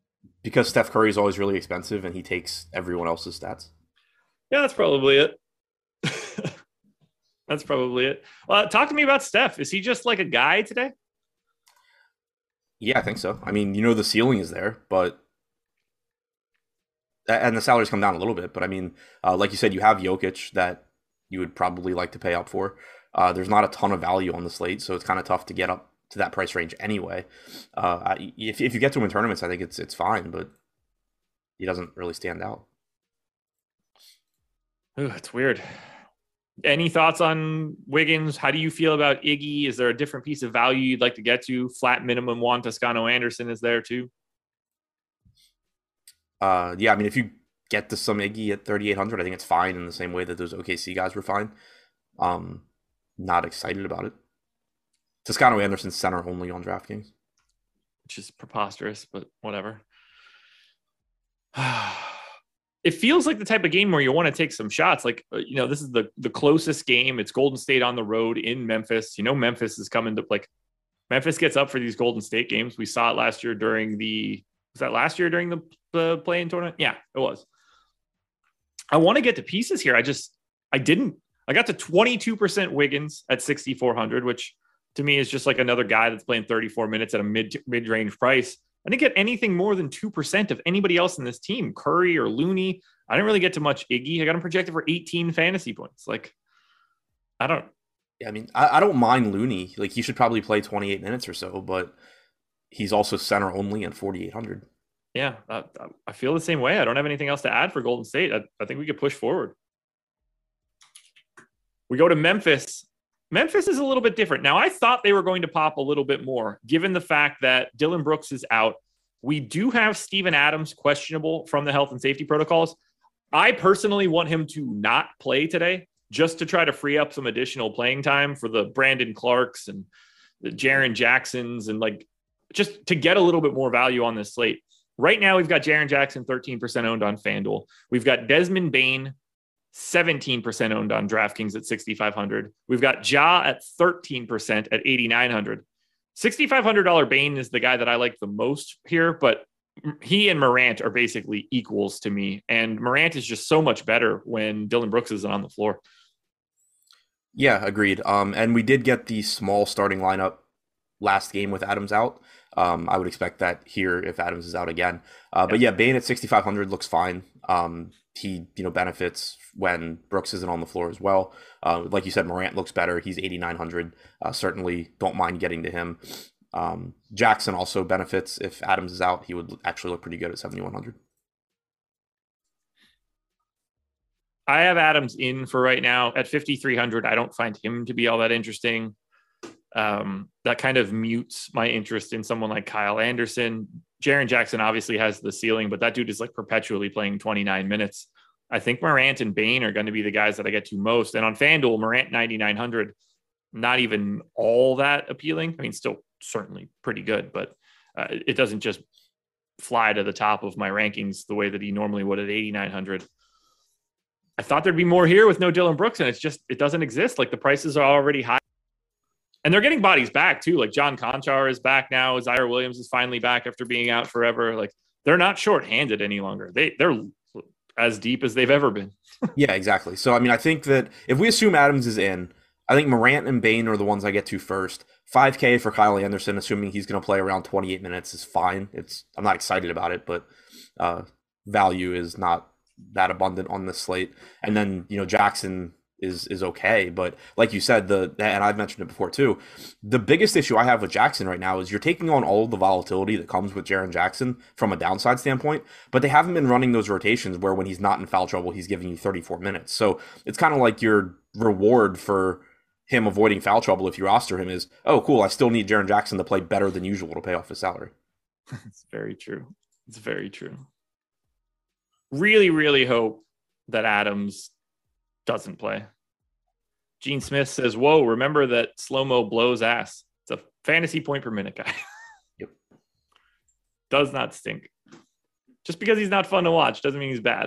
because Steph Curry is always really expensive and he takes everyone else's stats. Yeah, that's probably it. That's probably it. Uh, talk to me about Steph. Is he just like a guy today? Yeah, I think so. I mean, you know, the ceiling is there, but and the salaries come down a little bit. But I mean, uh, like you said, you have Jokic that you would probably like to pay up for. Uh, there's not a ton of value on the slate, so it's kind of tough to get up to that price range anyway. Uh, if if you get to him in tournaments, I think it's it's fine, but he doesn't really stand out. Ooh, it's weird. Any thoughts on Wiggins? How do you feel about Iggy? Is there a different piece of value you'd like to get to? Flat minimum Juan Toscano Anderson is there too. Uh, yeah, I mean, if you get to some Iggy at thirty-eight hundred, I think it's fine in the same way that those O K C guys were fine. Um, not excited about it. Toscano Anderson's center only on DraftKings, which is preposterous, but whatever. It feels like the type of game where you want to take some shots. Like, you know, this is the, the closest game. It's Golden State on the road in Memphis. You know, Memphis is coming to like Memphis gets up for these Golden State games. We saw it last year during the, was that last year during the, the play-in tournament? Yeah, it was. I want to get to pieces here. I just, I didn't, I got to twenty-two percent Wiggins at sixty-four hundred, which to me is just like another guy that's playing thirty-four minutes at a mid mid-range price. I didn't get anything more than two percent of anybody else in this team, Curry or Looney. I didn't really get to much Iggy. I got him projected for eighteen fantasy points. Like, I don't. Yeah, I mean, I, I don't mind Looney. Like, he should probably play twenty-eight minutes or so, but he's also center only at forty-eight hundred. Yeah, I, I feel the same way. I don't have anything else to add for Golden State. I, I think we could push forward. We go to Memphis. Memphis is a little bit different. Now, I thought they were going to pop a little bit more, given the fact that Dillon Brooks is out. We do have Steven Adams questionable from the health and safety protocols. I personally want him to not play today, just to try to free up some additional playing time for the Brandon Clarks and the Jaren Jacksons, and like just to get a little bit more value on this slate. Right now, we've got Jaren Jackson thirteen percent owned on FanDuel. We've got Desmond Bane seventeen percent owned on DraftKings at sixty-five hundred. We've got Ja at thirteen percent at eighty-nine hundred. sixty-five hundred dollars Bane is the guy that I like the most here, but he and Morant are basically equals to me. And Morant is just so much better when Dillon Brooks is on the floor. Yeah, agreed. Um, and we did get the small starting lineup last game with Adams out. Um, I would expect that here if Adams is out again. Uh, but yeah, Bane at sixty-five hundred looks fine. Um, he, you know, benefits when Brooks isn't on the floor as well. Uh, like you said, Morant looks better. He's eighty-nine hundred. Uh, certainly don't mind getting to him. Um, Jackson also benefits if Adams is out. He would actually look pretty good at seventy-one hundred. I have Adams in for right now at fifty-three hundred. I don't find him to be all that interesting. Um, that kind of mutes my interest in someone like Kyle Anderson. Jaren Jackson obviously has the ceiling, but that dude is like perpetually playing twenty-nine minutes. I think Morant and Bane are going to be the guys that I get to most. And on FanDuel, Morant ninety-nine hundred, not even all that appealing. I mean, still certainly pretty good, but uh, it doesn't just fly to the top of my rankings the way that he normally would at eighty-nine hundred. I thought there'd be more here with no Dillon Brooks, and it's just, it doesn't exist. Like the prices are already high. And they're getting bodies back too. Like John Conchar is back now. Zaire Williams is finally back after being out forever. Like they're not shorthanded any longer. They they're as deep as they've ever been. Yeah, exactly. So I mean, I think that if we assume Adams is in, I think Morant and Bane are the ones I get to first. five K for Kyle Anderson, assuming he's going to play around twenty-eight minutes, is fine. It's I'm not excited about it, but uh, value is not that abundant on this slate. And then you know Jackson is is okay, but like you said, the and I've mentioned it before too, the biggest issue I have with Jackson right now is you're taking on all of the volatility that comes with Jaren Jackson from a downside standpoint, but they haven't been running those rotations where when he's not in foul trouble, he's giving you thirty-four minutes. So it's kind of like your reward for him avoiding foul trouble if you roster him is, oh cool, I still need Jaren Jackson to play better than usual to pay off his salary. It's very true. It's very true. Really, really hope that Adams doesn't play. Gene Smith says, whoa, remember that slow-mo blows ass. It's a fantasy point per minute guy. Yep. Does not stink. Just because he's not fun to watch doesn't mean he's bad.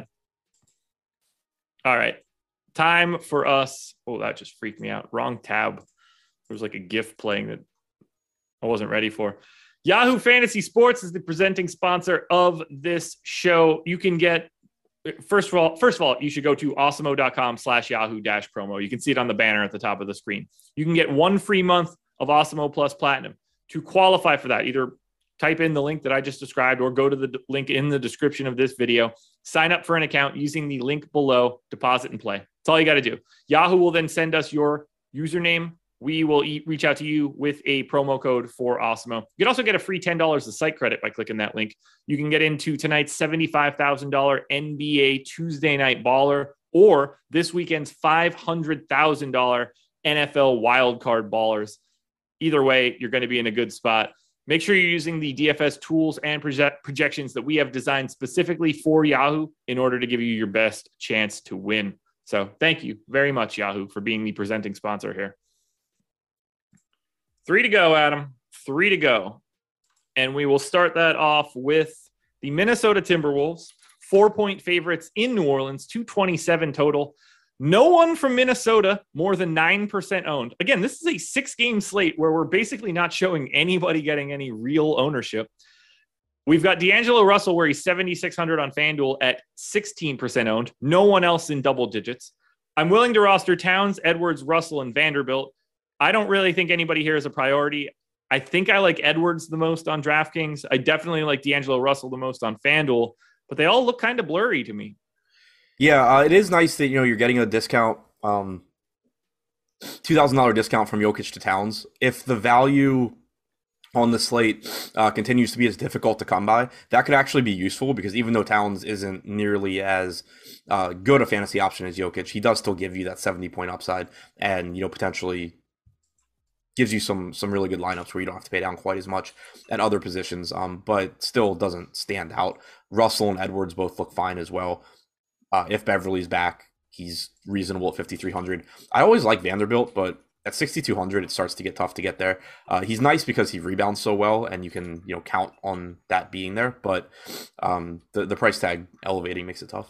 All right. Time for us. Oh, that just freaked me out. Wrong tab. There was like a GIF playing that I wasn't ready for. Yahoo Fantasy Sports is the presenting sponsor of this show. You can get First of all, first of all, you should go to awesemo.com slash Yahoo dash promo. You can see it on the banner at the top of the screen. You can get one free month of Awesemo Plus Platinum. To qualify for that, either type in the link that I just described or go to the link in the description of this video. Sign up for an account using the link below, deposit and play. That's all you got to do. Yahoo will then send us your username. We will e- reach out to you with a promo code for Awesemo. You can also get a free ten dollars of site credit by clicking that link. You can get into tonight's seventy-five thousand dollars N B A Tuesday Night Baller or this weekend's five hundred thousand dollars N F L Wildcard Ballers. Either way, you're going to be in a good spot. Make sure you're using the D F S tools and project- projections that we have designed specifically for Yahoo in order to give you your best chance to win. So thank you very much, Yahoo, for being the presenting sponsor here. Three to go, Adam. Three to go. And we will start that off with the Minnesota Timberwolves, four-point favorites in New Orleans, two twenty-seven total. No one from Minnesota more than nine percent owned. Again, this is a six-game slate where we're basically not showing anybody getting any real ownership. We've got D'Angelo Russell where he's seventy-six hundred on FanDuel at sixteen percent owned. No one else in double digits. I'm willing to roster Towns, Edwards, Russell, and Vanderbilt. I don't really think anybody here is a priority. I think I like Edwards the most on DraftKings. I definitely like D'Angelo Russell the most on FanDuel, but they all look kind of blurry to me. Yeah, uh, it is nice that, you know, you're getting a discount, um, two thousand dollars discount from Jokic to Towns. If the value on the slate uh, continues to be as difficult to come by, that could actually be useful because even though Towns isn't nearly as uh, good a fantasy option as Jokic, he does still give you that seventy-point upside and, you know, potentially gives you some some really good lineups where you don't have to pay down quite as much at other positions, um, but still doesn't stand out. Russell and Edwards both look fine as well. Uh, if Beverly's back, he's reasonable at fifty-three hundred. I always like Vanderbilt, but at sixty-two hundred, it starts to get tough to get there. Uh, he's nice because he rebounds so well, and you can, you know, count on that being there. But um, the the price tag elevating makes it tough.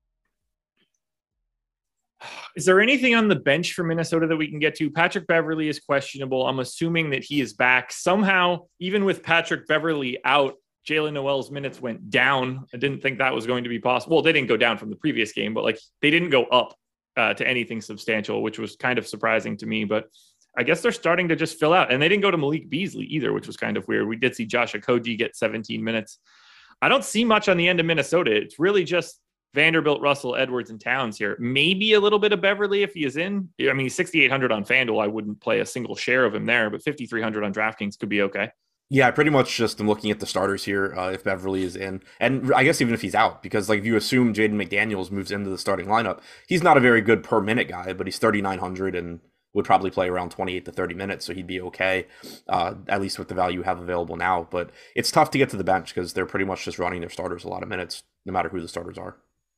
Is there anything on the bench for Minnesota that we can get to? Patrick Beverly is questionable. I'm assuming that he is back. Somehow, even with Patrick Beverly out, Jalen Noel's minutes went down. I didn't think that was going to be possible. Well, they didn't go down from the previous game, but like they didn't go up uh, to anything substantial, which was kind of surprising to me. But I guess they're starting to just fill out. And they didn't go to Malik Beasley either, which was kind of weird. We did see Josh Okogie get seventeen minutes. I don't see much on the end of Minnesota. It's really just Vanderbilt, Russell, Edwards, and Towns here. Maybe a little bit of Beverly if he is in. I mean, sixty-eight hundred on FanDuel. I wouldn't play a single share of him there, but fifty-three hundred on DraftKings could be okay. Yeah, I pretty much just am looking at the starters here uh, if Beverly is in. And I guess even if he's out, because like if you assume Jaden McDaniels moves into the starting lineup, he's not a very good per minute guy, but he's thirty-nine hundred and would probably play around twenty-eight to thirty minutes, so he'd be okay, uh, at least with the value you have available now. But it's tough to get to the bench because they're pretty much just running their starters a lot of minutes, no matter who the starters are.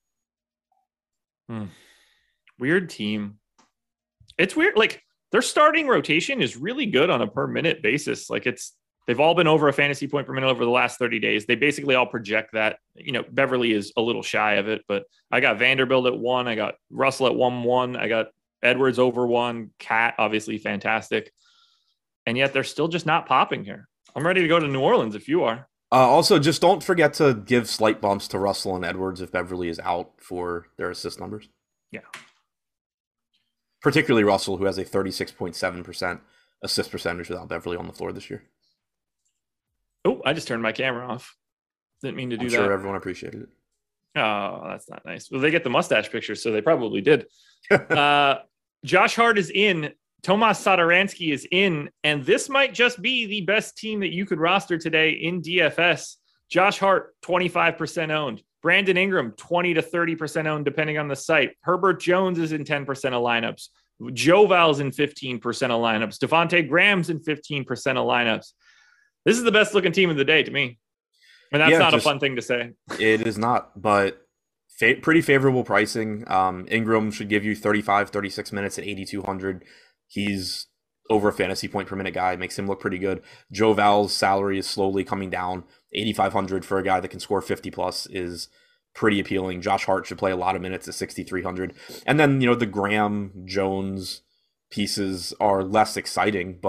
Hmm. Weird team. It's weird. Like their starting rotation is really good on a per minute basis. Like it's, they've all been over a fantasy point per minute over the last thirty days. They basically all project that. You know, Beverly is a little shy of it, but I got Vanderbilt at one. I got Russell at one, one. I got Edwards over one. Cat, obviously fantastic. And yet they're still just not popping here. I'm ready to go to New Orleans if you are. Uh, also, just don't forget to give slight bumps to Russell and Edwards if Beverly is out for their assist numbers. Yeah. Particularly Russell, who has a thirty-six point seven percent assist percentage without Beverly on the floor this year. Oh, I just turned my camera off. Didn't mean to do I'm that. sure everyone appreciated it. Oh, that's not nice. Well, they get the mustache picture, so they probably did. uh, Josh Hart is in. Tomas Satoransky is in. And this might just be the best team that you could roster today in D F S. Josh Hart, twenty-five percent owned. Brandon Ingram, twenty to thirty percent owned, depending on the site. Herbert Jones is in ten percent of lineups. Joe Val's in fifteen percent of lineups. Devontae Graham's in fifteen percent of lineups. This is the best looking team of the day to me. And that's yeah, not just, a fun thing to say. It is not, but fa- pretty favorable pricing. Um, Ingram should give you thirty-five, thirty-six minutes at eighty-two hundred. He's over a fantasy point per minute guy. Makes him look pretty good. Joe Val's salary is slowly coming down. eighty-five hundred for a guy that can score fifty plus is pretty appealing. Josh Hart should play a lot of minutes at sixty-three hundred. And then, you know, the Graham Jones pieces are less exciting, but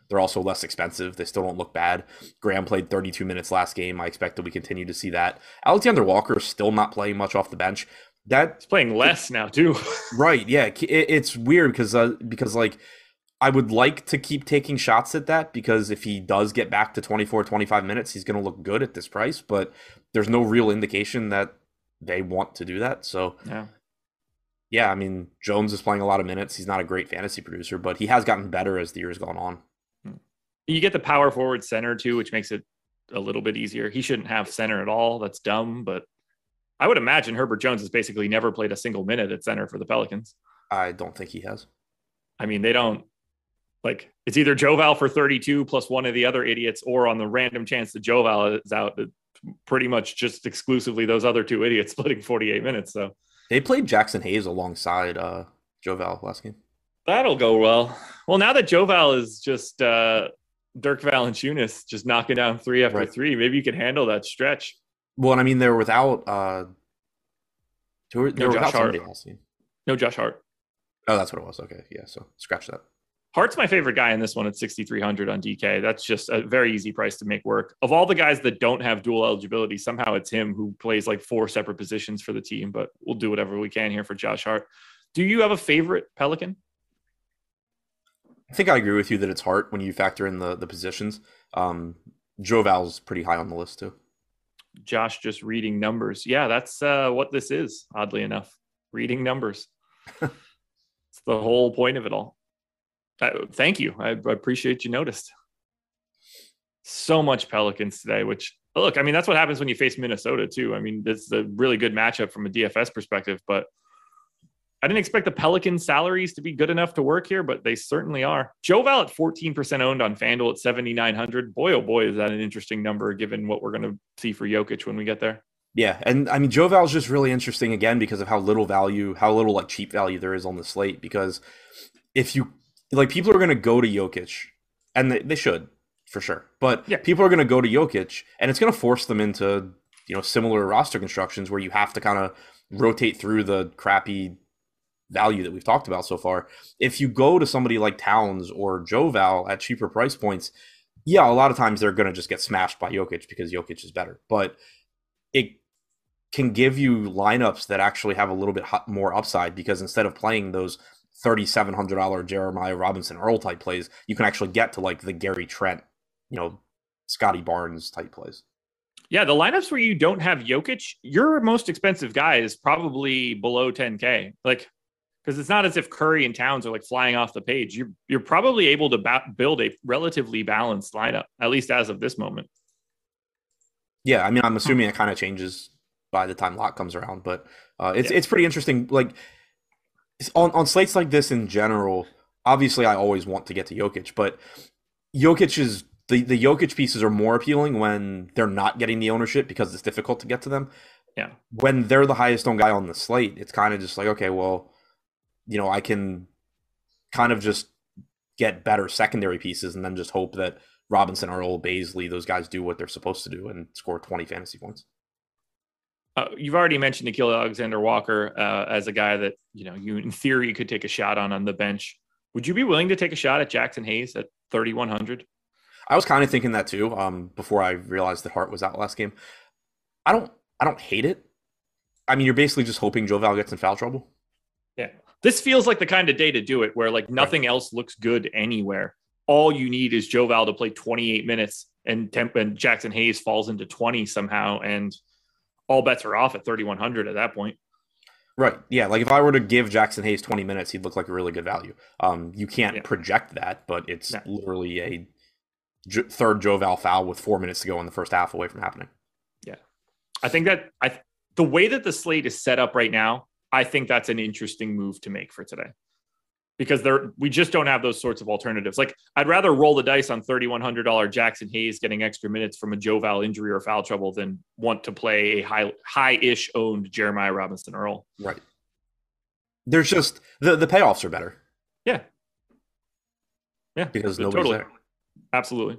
They're also less expensive. They still don't look bad. Graham played thirty-two minutes last game. I expect that we continue to see that. Alexander Walker is still not playing much off the bench. That He's playing less now too. Right? Yeah, it, it's weird because uh, because like I would like to keep taking shots at that because if he does get back to twenty-four, twenty-five minutes, he's going to look good at this price. But there's no real indication that they want to do that. So yeah. Yeah, I mean, Jones is playing a lot of minutes. He's not a great fantasy producer, but he has gotten better as the year's gone on. You get the power forward center too, which makes it a little bit easier. He shouldn't have center at all. That's dumb, but I would imagine Herbert Jones has basically never played a single minute at center for the Pelicans. I don't think he has. I mean, they don't like it's either Joval for thirty-two plus one of the other idiots, or on the random chance that Joval is out, pretty much just exclusively those other two idiots splitting forty-eight minutes. So they played Jackson Hayes alongside uh, Joval last game. That'll go well. Well, now that Joval is just uh, Dirk Valanciunas just knocking down three after right. three, maybe you can handle that stretch. Well, and I mean, they're without uh, they were, they no were Josh without Hart. Last game. No Josh Hart. Oh, that's what it was. Okay, yeah. So scratch that. Hart's my favorite guy in this one at sixty-three hundred on D K. That's just a very easy price to make work. Of all the guys that don't have dual eligibility, somehow it's him who plays like four separate positions for the team, but we'll do whatever we can here for Josh Hart. Do you have a favorite Pelican? I think I agree with you that it's Hart when you factor in the, the positions. Um, Joval's pretty high on the list too. Josh just reading numbers. Yeah, that's uh, what this is, oddly enough. Reading numbers. It's the whole point of it all. Uh, thank you. I, I appreciate you noticed. So much Pelicans today, which, look, I mean, that's what happens when you face Minnesota, too. I mean, it's a really good matchup from a D F S perspective, but I didn't expect the Pelicans salaries to be good enough to work here, but they certainly are. Joval at fourteen percent owned on FanDuel at seventy-nine hundred. Boy, oh boy, is that an interesting number given what we're going to see for Jokic when we get there. Yeah, and I mean, Joval's just really interesting again because of how little value, how little like cheap value there is on the slate. Because if you like, people are going to go to Jokic, and they, they should for sure. But yeah, people are going to go to Jokic, and it's going to force them into you know similar roster constructions where you have to kind of rotate through the crappy value that we've talked about so far. If you go to somebody like Towns or Joval at cheaper price points, yeah, a lot of times they're going to just get smashed by Jokic because Jokic is better. But it can give you lineups that actually have a little bit more upside because instead of playing those thirty-seven hundred dollars Jeremiah Robinson Earl type plays, you can actually get to like the Gary Trent, you know, Scotty Barnes type plays. Yeah, the lineups where you don't have Jokic, your most expensive guy is probably below ten K. Like, because it's not as if Curry and Towns are like flying off the page. You're you're probably able to ba- build a relatively balanced lineup, at least as of this moment. Yeah, I mean, I'm assuming it kind of changes by the time lock comes around, but uh, it's yeah. it's pretty interesting. Like on on slates like this in general, obviously, I always want to get to Jokic, but Jokic is the the Jokic pieces are more appealing when they're not getting the ownership because it's difficult to get to them. Yeah, when they're the highest owned guy on the slate, it's kind of just like, okay, well, you know, I can kind of just get better secondary pieces and then just hope that Robinson, Earl, Baisley, those guys do what they're supposed to do and score twenty fantasy points. Uh, you've already mentioned Nickeil Alexander-Walker uh, as a guy that, you know, you in theory could take a shot on on the bench. Would you be willing to take a shot at Jackson Hayes at thirty-one hundred? I was kind of thinking that too um, before I realized that Hart was out last game. I don't I don't hate it. I mean, you're basically just hoping Joval gets in foul trouble. Yeah. This feels like the kind of day to do it where like nothing right. else looks good anywhere. All you need is Joval to play twenty-eight minutes and, temp- and Jackson Hayes falls into twenty somehow, and all bets are off at thirty-one hundred at that point. Right. Yeah. Like if I were to give Jackson Hayes twenty minutes, he'd look like a really good value. Um, you can't yeah. project that, but it's yeah. literally a j- third Joval foul with four minutes to go in the first half away from happening. Yeah. I think that I th- the way that the slate is set up right now, I think that's an interesting move to make for today. Because there, we just don't have those sorts of alternatives. Like, I'd rather roll the dice on thirty-one hundred dollars Jackson Hayes getting extra minutes from a Joval injury or foul trouble than want to play a high, high-ish owned Jeremiah Robinson Earl. Right. There's just the the payoffs are better. Yeah. Yeah. Because nobody's totally. there. Absolutely.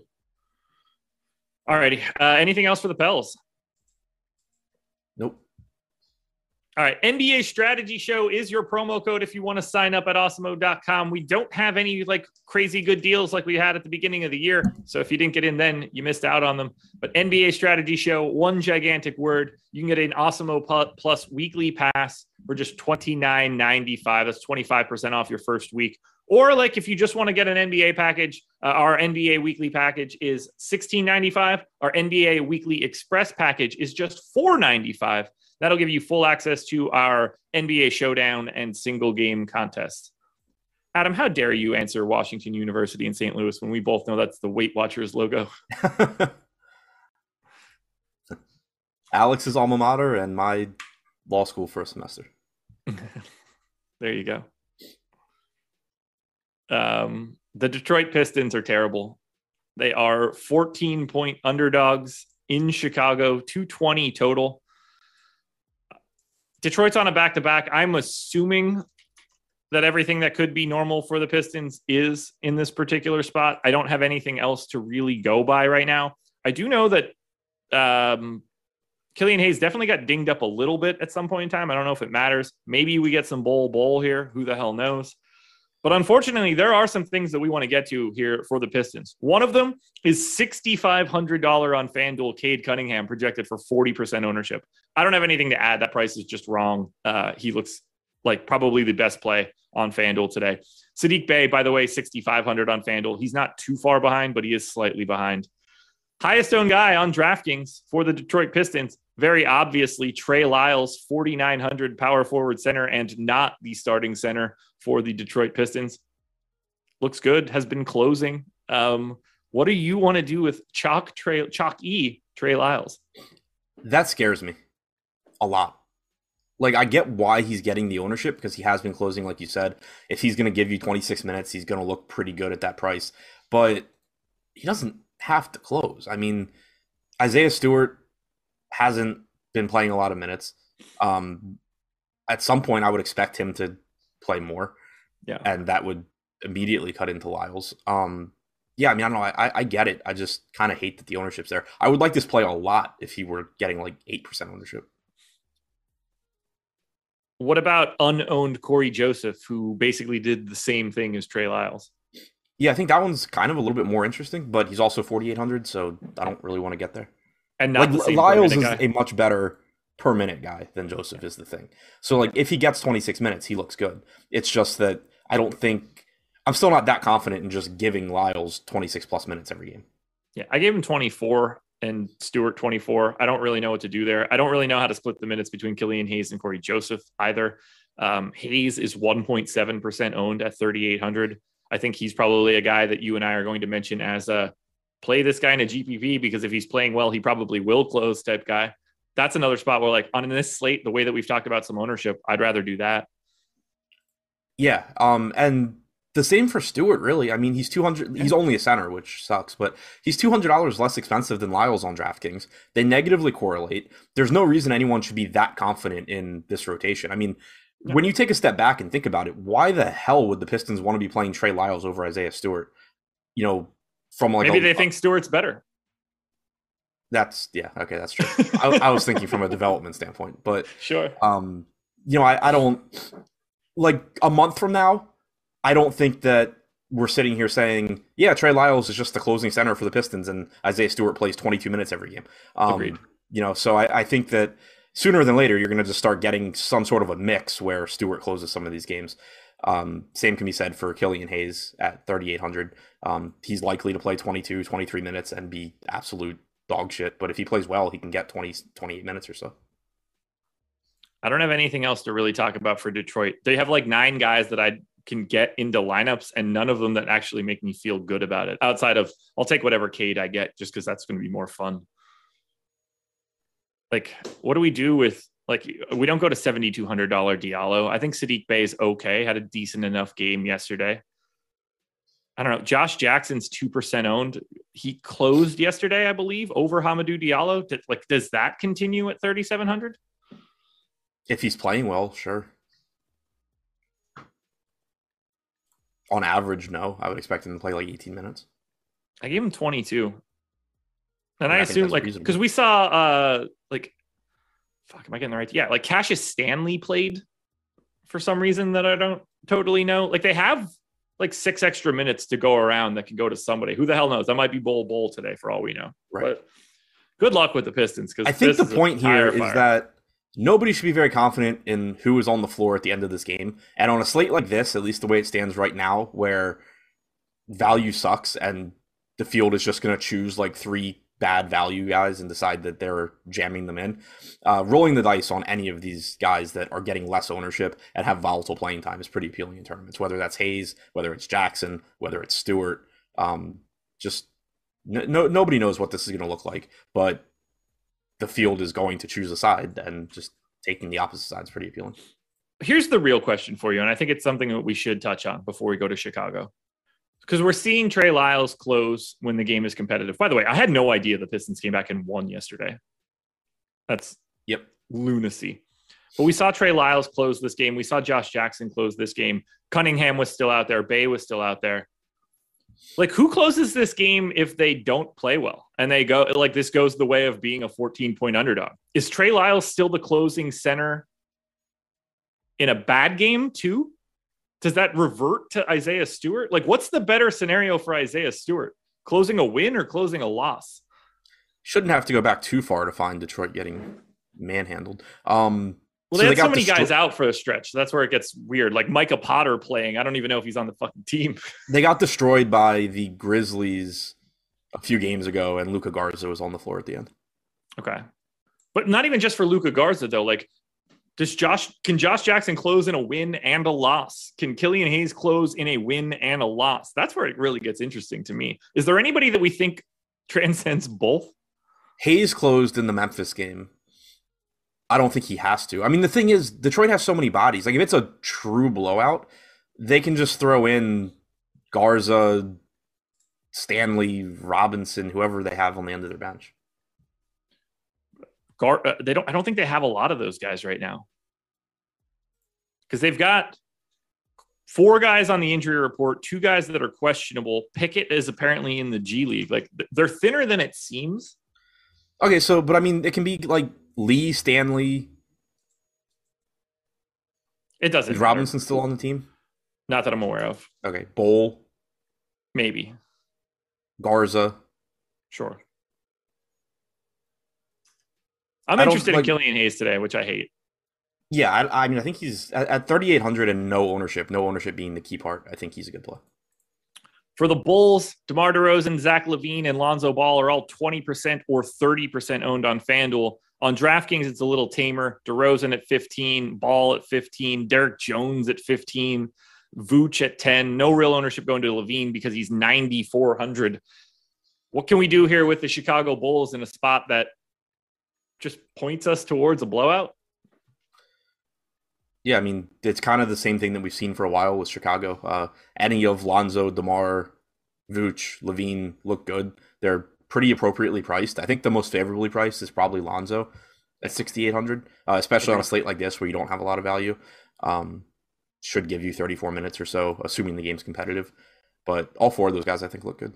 All righty. Uh, anything else for the Pels? Nope. All right, N B A Strategy Show is your promo code if you want to sign up at awesemo dot com. We don't have any like crazy good deals like we had at the beginning of the year. So if you didn't get in then, you missed out on them. But N B A Strategy Show, one gigantic word. You can get an Awesemo Plus weekly pass for just twenty-nine ninety-five. That's twenty-five percent off your first week. Or like if you just want to get an N B A package, uh, our N B A weekly package is sixteen ninety-five. Our N B A weekly express package is just four ninety-five. That'll give you full access to our N B A Showdown and single game contests. Adam, how dare you answer Washington University in Saint Louis when we both know that's the Weight Watchers logo? Alex's alma mater and my law school first semester. There you go. Um, the Detroit Pistons are terrible. They are fourteen point underdogs in Chicago, two twenty total. Detroit's on a back-to-back. I'm assuming that everything that could be normal for the Pistons is in this particular spot. I don't have anything else to really go by right now. I do know that um, Killian Hayes definitely got dinged up a little bit at some point in time. I don't know if it matters. Maybe we get some bowl bowl here. Who the hell knows? But unfortunately, there are some things that we want to get to here for the Pistons. One of them is six thousand five hundred dollars on FanDuel, Cade Cunningham, projected for forty percent ownership. I don't have anything to add. That price is just wrong. Uh, he looks like probably the best play on FanDuel today. Saddiq Bey, by the way, six thousand five hundred dollars on FanDuel. He's not too far behind, but he is slightly behind. Highest owned guy on DraftKings for the Detroit Pistons, very obviously Trey Lyles, forty-nine hundred power forward center and not the starting center for the Detroit Pistons. Looks good, has been closing. Um, what do you want to do with Chalk Trey, Chalk E Trey Lyles? That scares me a lot. Like, I get why he's getting the ownership because he has been closing, like you said. If he's going to give you twenty-six minutes, he's going to look pretty good at that price. But he doesn't have to close. I mean, Isaiah Stewart hasn't been playing a lot of minutes. Um, at some point, I would expect him to play more. Yeah. And that would immediately cut into Lyles. Um, yeah, I mean, I don't know. I, I get it. I just kind of hate that the ownership's there. I would like this play a lot if he were getting like eight percent ownership. What about unowned Corey Joseph, who basically did the same thing as Trey Lyles? Yeah, I think that one's kind of a little bit more interesting, but he's also forty-eight hundred, so I don't really want to get there. And not like, the same Lyles is guy. a much better per minute guy than Joseph is the thing. So like if he gets twenty-six minutes, he looks good. It's just that I don't think I'm still not that confident in just giving Lyles twenty-six plus minutes every game. Yeah, I gave him twenty-four and Stewart twenty-four. I don't really know what to do there. I don't really know how to split the minutes between Killian Hayes and Corey Joseph either. Um, Hayes is one point seven percent owned at thirty-eight hundred. I think he's probably a guy that you and I are going to mention as a play this guy in a G P P because if he's playing well, he probably will close type guy. That's another spot where like on this slate, the way that we've talked about some ownership, I'd rather do that. Yeah. Um, and the same for Stewart, really. I mean, he's two hundred, he's only a center, which sucks, but he's two hundred dollars less expensive than Lyles on DraftKings. They negatively correlate. There's no reason anyone should be that confident in this rotation. I mean, no. When you take a step back and think about it, why the hell would the Pistons want to be playing Trey Lyles over Isaiah Stewart? You know, from like maybe a, they think Stewart's better. That's yeah, okay, that's true. I, I was thinking from a development standpoint, but sure. Um, you know, I, I don't like a month from now. I don't think that we're sitting here saying, yeah, Trey Lyles is just the closing center for the Pistons, and Isaiah Stewart plays twenty-two minutes every game. Um, Agreed. You know, so I, I think that sooner than later, you're going to just start getting some sort of a mix where Stewart closes some of these games. Um, same can be said for Killian Hayes at thirty-eight hundred. Um, he's likely to play twenty-two, twenty-three minutes and be absolute dog shit. But if he plays well, he can get twenty, twenty-eight minutes or so. I don't have anything else to really talk about for Detroit. They have like nine guys that I can get into lineups and none of them that actually make me feel good about it. Outside of, I'll take whatever Cade I get just because that's going to be more fun. Like, what do we do with, like, we don't go to seven thousand two hundred dollars Diallo. I think Saddiq Bey is okay. Had a decent enough game yesterday. I don't know. Josh Jackson's two percent owned. He closed yesterday, I believe, over Hamidou Diallo. Did, like, does that continue at thirty-seven hundred? If he's playing well, sure. On average, no. I would expect him to play like eighteen minutes. I gave him twenty-two. And yeah, I, I assume, like, because we saw, uh, like, fuck, am I getting the right? Yeah, like Cassius Stanley played for some reason that I don't totally know. Like they have like six extra minutes to go around that can go to somebody. Who the hell knows? That might be Bull Bull today for all we know. Right. But good luck with the Pistons. Because I think the point here is that nobody should be very confident in who is on the floor at the end of this game. And on a slate like this, at least the way it stands right now, where value sucks and the field is just going to choose like three bad value guys and decide that they're jamming them in, uh, rolling the dice on any of these guys that are getting less ownership and have volatile playing time is pretty appealing in tournaments, whether that's Hayes, whether it's Jackson, whether it's Stewart. Um, just no, nobody knows what this is going to look like, but the field is going to choose a side, and just taking the opposite side is pretty appealing. Here's the real question for you, and I think it's something that we should touch on before we go to Chicago. Because we're seeing Trey Lyles close when the game is competitive. By the way, I had no idea the Pistons came back and won yesterday. That's yep lunacy. But we saw Trey Lyles close this game. We saw Josh Jackson close this game. Cunningham was still out there. Bay was still out there. Like, who closes this game if they don't play well? And they go, like, this goes the way of being a fourteen-point underdog. Is Trey Lyles still the closing center in a bad game, too? Does that revert to Isaiah Stewart? Like, what's the better scenario for Isaiah Stewart? Closing a win or closing a loss? Shouldn't have to go back too far to find Detroit getting manhandled. Um, well, so they had they so many destro- guys out for a stretch. So that's where it gets weird. Like Micah Potter playing. I don't even know if he's on the fucking team. They got destroyed by the Grizzlies a few games ago, and Luka Garza was on the floor at the end. Okay. But not even just for Luka Garza, though. Like, Does Josh can Josh Jackson close in a win and a loss? Can Killian Hayes close in a win and a loss? That's where it really gets interesting to me. Is there anybody that we think transcends both? Hayes closed in the Memphis game. I don't think he has to. I mean, the thing is, Detroit has so many bodies. Like, if it's a true blowout, they can just throw in Garza, Stanley, Robinson, whoever they have on the end of their bench. Gar, uh, they don't. I don't think they have a lot of those guys right now, because they've got four guys on the injury report, two guys that are questionable. Pickett is apparently in the G League. Like, they're thinner than it seems. Okay, so but I mean, it can be like Lee, Stanley. It doesn't. Is Robinson matter. Still on the team? Not that I'm aware of. Okay, Bowl, maybe Garza. Sure. I'm interested like, in Killian Hayes today, which I hate. Yeah, I, I mean, I think he's at, at thirty-eight hundred and no ownership, no ownership being the key part. I think he's a good play. For the Bulls, DeMar DeRozan, Zach LaVine, and Lonzo Ball are all twenty percent or thirty percent owned on FanDuel. On DraftKings, it's a little tamer. DeRozan at fifteen, Ball at fifteen, Derek Jones at fifteen, Vooch at ten. No real ownership going to LaVine because he's ninety-four hundred. What can we do here with the Chicago Bulls in a spot that just points us towards a blowout? Yeah, I mean, it's kind of the same thing that we've seen for a while with Chicago. Uh, any of Lonzo, DeMar, Vooch, LaVine look good. They're pretty appropriately priced. I think the most favorably priced is probably Lonzo at sixty-eight hundred, uh, especially on a slate like this where you don't have a lot of value. Um, should give you thirty-four minutes or so, assuming the game's competitive. But all four of those guys, I think, look good.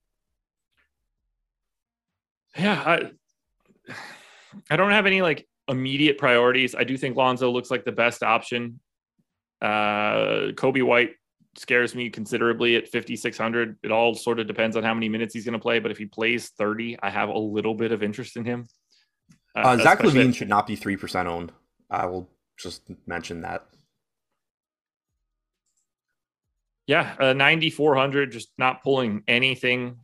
Yeah, I... I don't have any like immediate priorities. I do think Lonzo looks like the best option. Uh, Kobe White scares me considerably at fifty-six hundred. It all sort of depends on how many minutes he's going to play. But if he plays thirty, I have a little bit of interest in him. Uh, uh, Zach LaVine should not be three percent owned. I will just mention that. Yeah, uh, ninety-four hundred, just not pulling anything.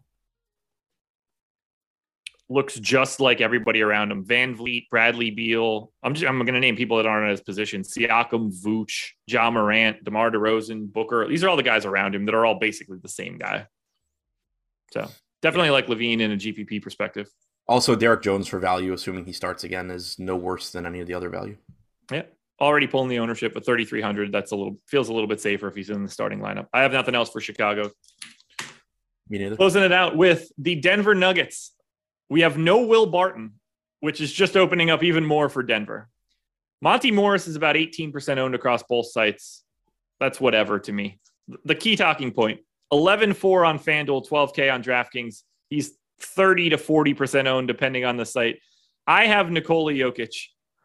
Looks just like everybody around him. Van Vliet, Bradley Beal. I'm just I'm going to name people that aren't in his position. Siakam, Vooch, Ja Morant, DeMar DeRozan, Booker. These are all the guys around him that are all basically the same guy. So definitely like LaVine in a G P P perspective. Also, Derek Jones for value, assuming he starts again, is no worse than any of the other value. Yeah. Already pulling the ownership at thirty-three hundred. That's a little feels a little bit safer if he's in the starting lineup. I have nothing else for Chicago. Me neither. Closing it out with the Denver Nuggets. We have no Will Barton, which is just opening up even more for Denver. Monty Morris is about eighteen percent owned across both sites. That's whatever to me. The key talking point, eleven four on FanDuel, twelve K on DraftKings. He's thirty to forty percent owned depending on the site. I have Nikola Jokic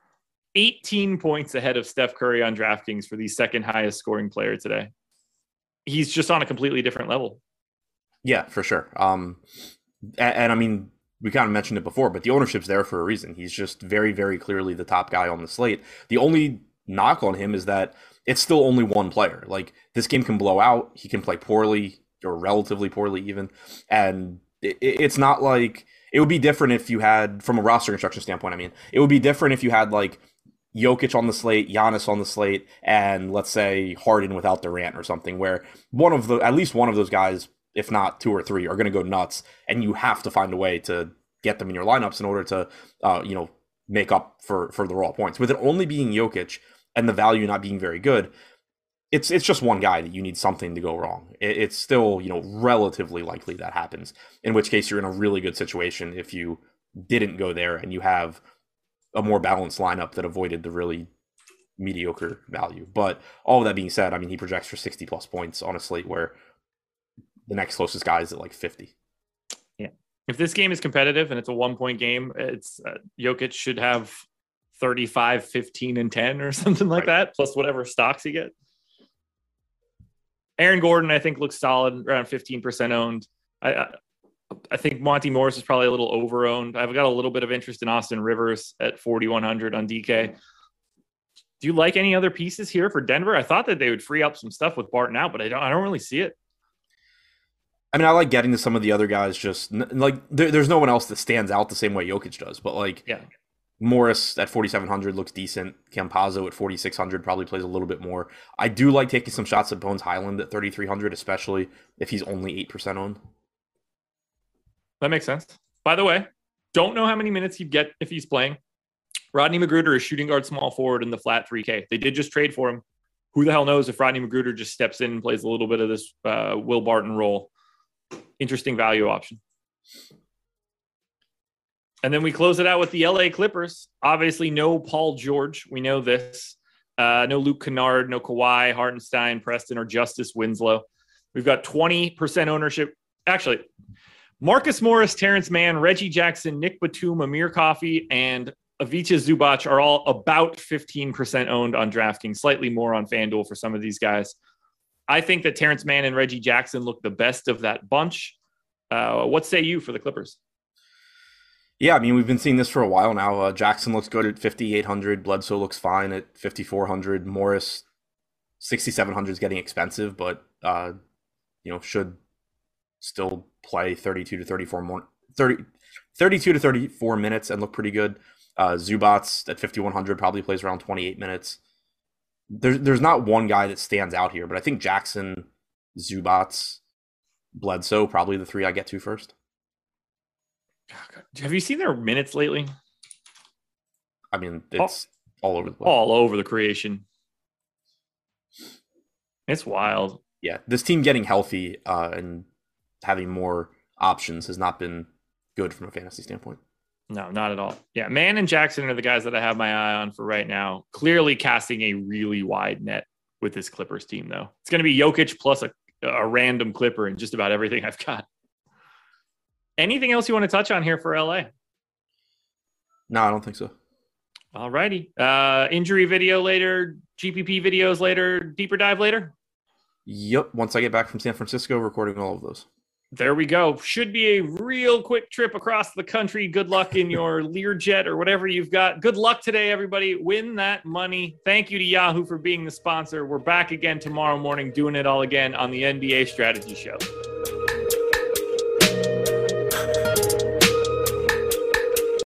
eighteen points ahead of Steph Curry on DraftKings for the second highest scoring player today. He's just on a completely different level. Yeah, for sure. Um, and, and I mean, we kind of mentioned it before, but the ownership's there for a reason. He's just very, very clearly the top guy on the slate. The only knock on him is that it's still only one player. Like, this game can blow out. He can play poorly or relatively poorly even. And it, it's not like it would be different if you had, from a roster construction standpoint, I mean, it would be different if you had like Jokic on the slate, Giannis on the slate, and let's say Harden without Durant or something, where one of the, at least one of those guys, if not two or three, are going to go nuts, and you have to find a way to get them in your lineups in order to, uh, you know, make up for, for the raw points. With it only being Jokic and the value not being very good, it's it's just one guy that you need something to go wrong. It, it's still, you know, relatively likely that happens, in which case you're in a really good situation if you didn't go there and you have a more balanced lineup that avoided the really mediocre value. But all of that being said, I mean, he projects for sixty plus points on a slate where the next closest guy is at like fifty. Yeah. If this game is competitive and it's a one point game, it's uh, Jokic should have thirty-five, fifteen, and ten or something like right. that, plus whatever stocks he get. Aaron Gordon, I think, looks solid, around fifteen percent owned. I, I I think Monty Morris is probably a little over owned. I've got a little bit of interest in Austin Rivers at forty-one hundred on D K. Do you like any other pieces here for Denver? I thought that they would free up some stuff with Barton out, but I don't I don't really see it. I mean, I like getting to some of the other guys. Just like there, there's no one else that stands out the same way Jokic does. But like, yeah, Morris at forty-seven hundred looks decent. Campazzo at forty-six hundred probably plays a little bit more. I do like taking some shots at Bones Highland at thirty-three hundred, especially if he's only eight percent owned. That makes sense. By the way, don't know how many minutes he'd get if he's playing. Rodney Magruder is shooting guard small forward in the flat three K. They did just trade for him. Who the hell knows if Rodney Magruder just steps in and plays a little bit of this uh, Will Barton role. Interesting value option. And then we close it out with the L A Clippers. Obviously, no Paul George. We know this. Uh, no Luke Kennard, no Kawhi, Hartenstein, Preston, or Justice Winslow. We've got twenty percent ownership. Actually, Marcus Morris, Terrence Mann, Reggie Jackson, Nick Batum, Amir Coffey, and Ivica Zubac are all about fifteen percent owned on DraftKings, slightly more on FanDuel for some of these guys. I think that Terrence Mann and Reggie Jackson look the best of that bunch. Uh, what say you for the Clippers? Yeah, I mean, we've been seeing this for a while now. Uh, Jackson looks good at fifty-eight hundred. Bledsoe looks fine at fifty-four hundred. Morris, sixty-seven hundred is getting expensive, but, uh, you know, should still play thirty-two to thirty-four more, thirty, thirty-two to thirty-four minutes and look pretty good. Uh, Zubats at fifty-one hundred probably plays around twenty-eight minutes. There's there's not one guy that stands out here, but I think Jackson, Zubats, Bledsoe, probably the three I get to first. Have you seen their minutes lately? I mean, it's all, all over the place. All over the creation. It's wild. Yeah, this team getting healthy uh, and having more options has not been good from a fantasy standpoint. No, not at all. Yeah, Mann and Jackson are the guys that I have my eye on for right now. Clearly casting a really wide net with this Clippers team, though. It's going to be Jokic plus a, a random Clipper in just about everything I've got. Anything else you want to touch on here for L A? No, I don't think so. All righty. Uh, injury video later, G P P videos later, deeper dive later? Yep. Once I get back from San Francisco, recording all of those. There we go. Should be a real quick trip across the country. Good luck in your Learjet or whatever you've got. Good luck today, everybody. Win that money. Thank you to Yahoo for being the sponsor. We're back again tomorrow morning doing it all again on the N B A Strategy Show.